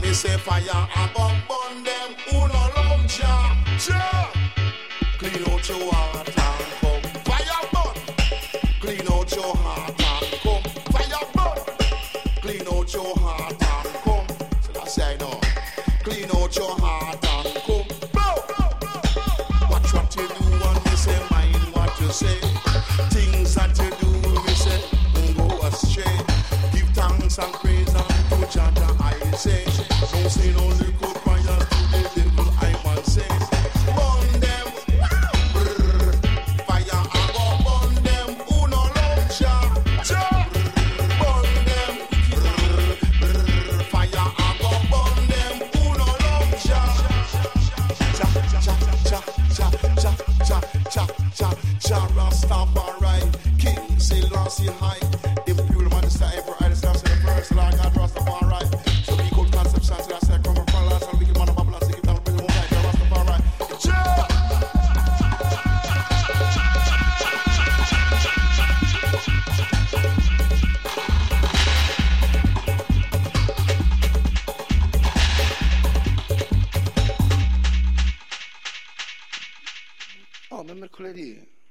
Me say fire and burn, burn them who no love Jah. Jah, clean out your heart and come. Fire burn, clean out your heart and come. Fire burn, clean out your heart and come. So I say no, clean out your heart and come. Watch what you do and me say mind what you say. Things that you do me say don't go astray. Give thanks and praise unto Jah Jah I say. Don't say no little prayers to the devil I must say. Burn them, brrr, fire and go burn them who no love Jah. Jah, burn them, brrr, brrr, fire and go burn them who no love Jah. Jah, Jah, Jah, Jah, Jah, Jah, Jah, Jah, Jah Rastafari, King Selassie high. Imperial Majesty ever I stand the first Lord God Rastafari. So we could conception to that say come from last and we can man of Babylon sing it down with the most high Rastafari. Jah. Oh, ma è mercoledì.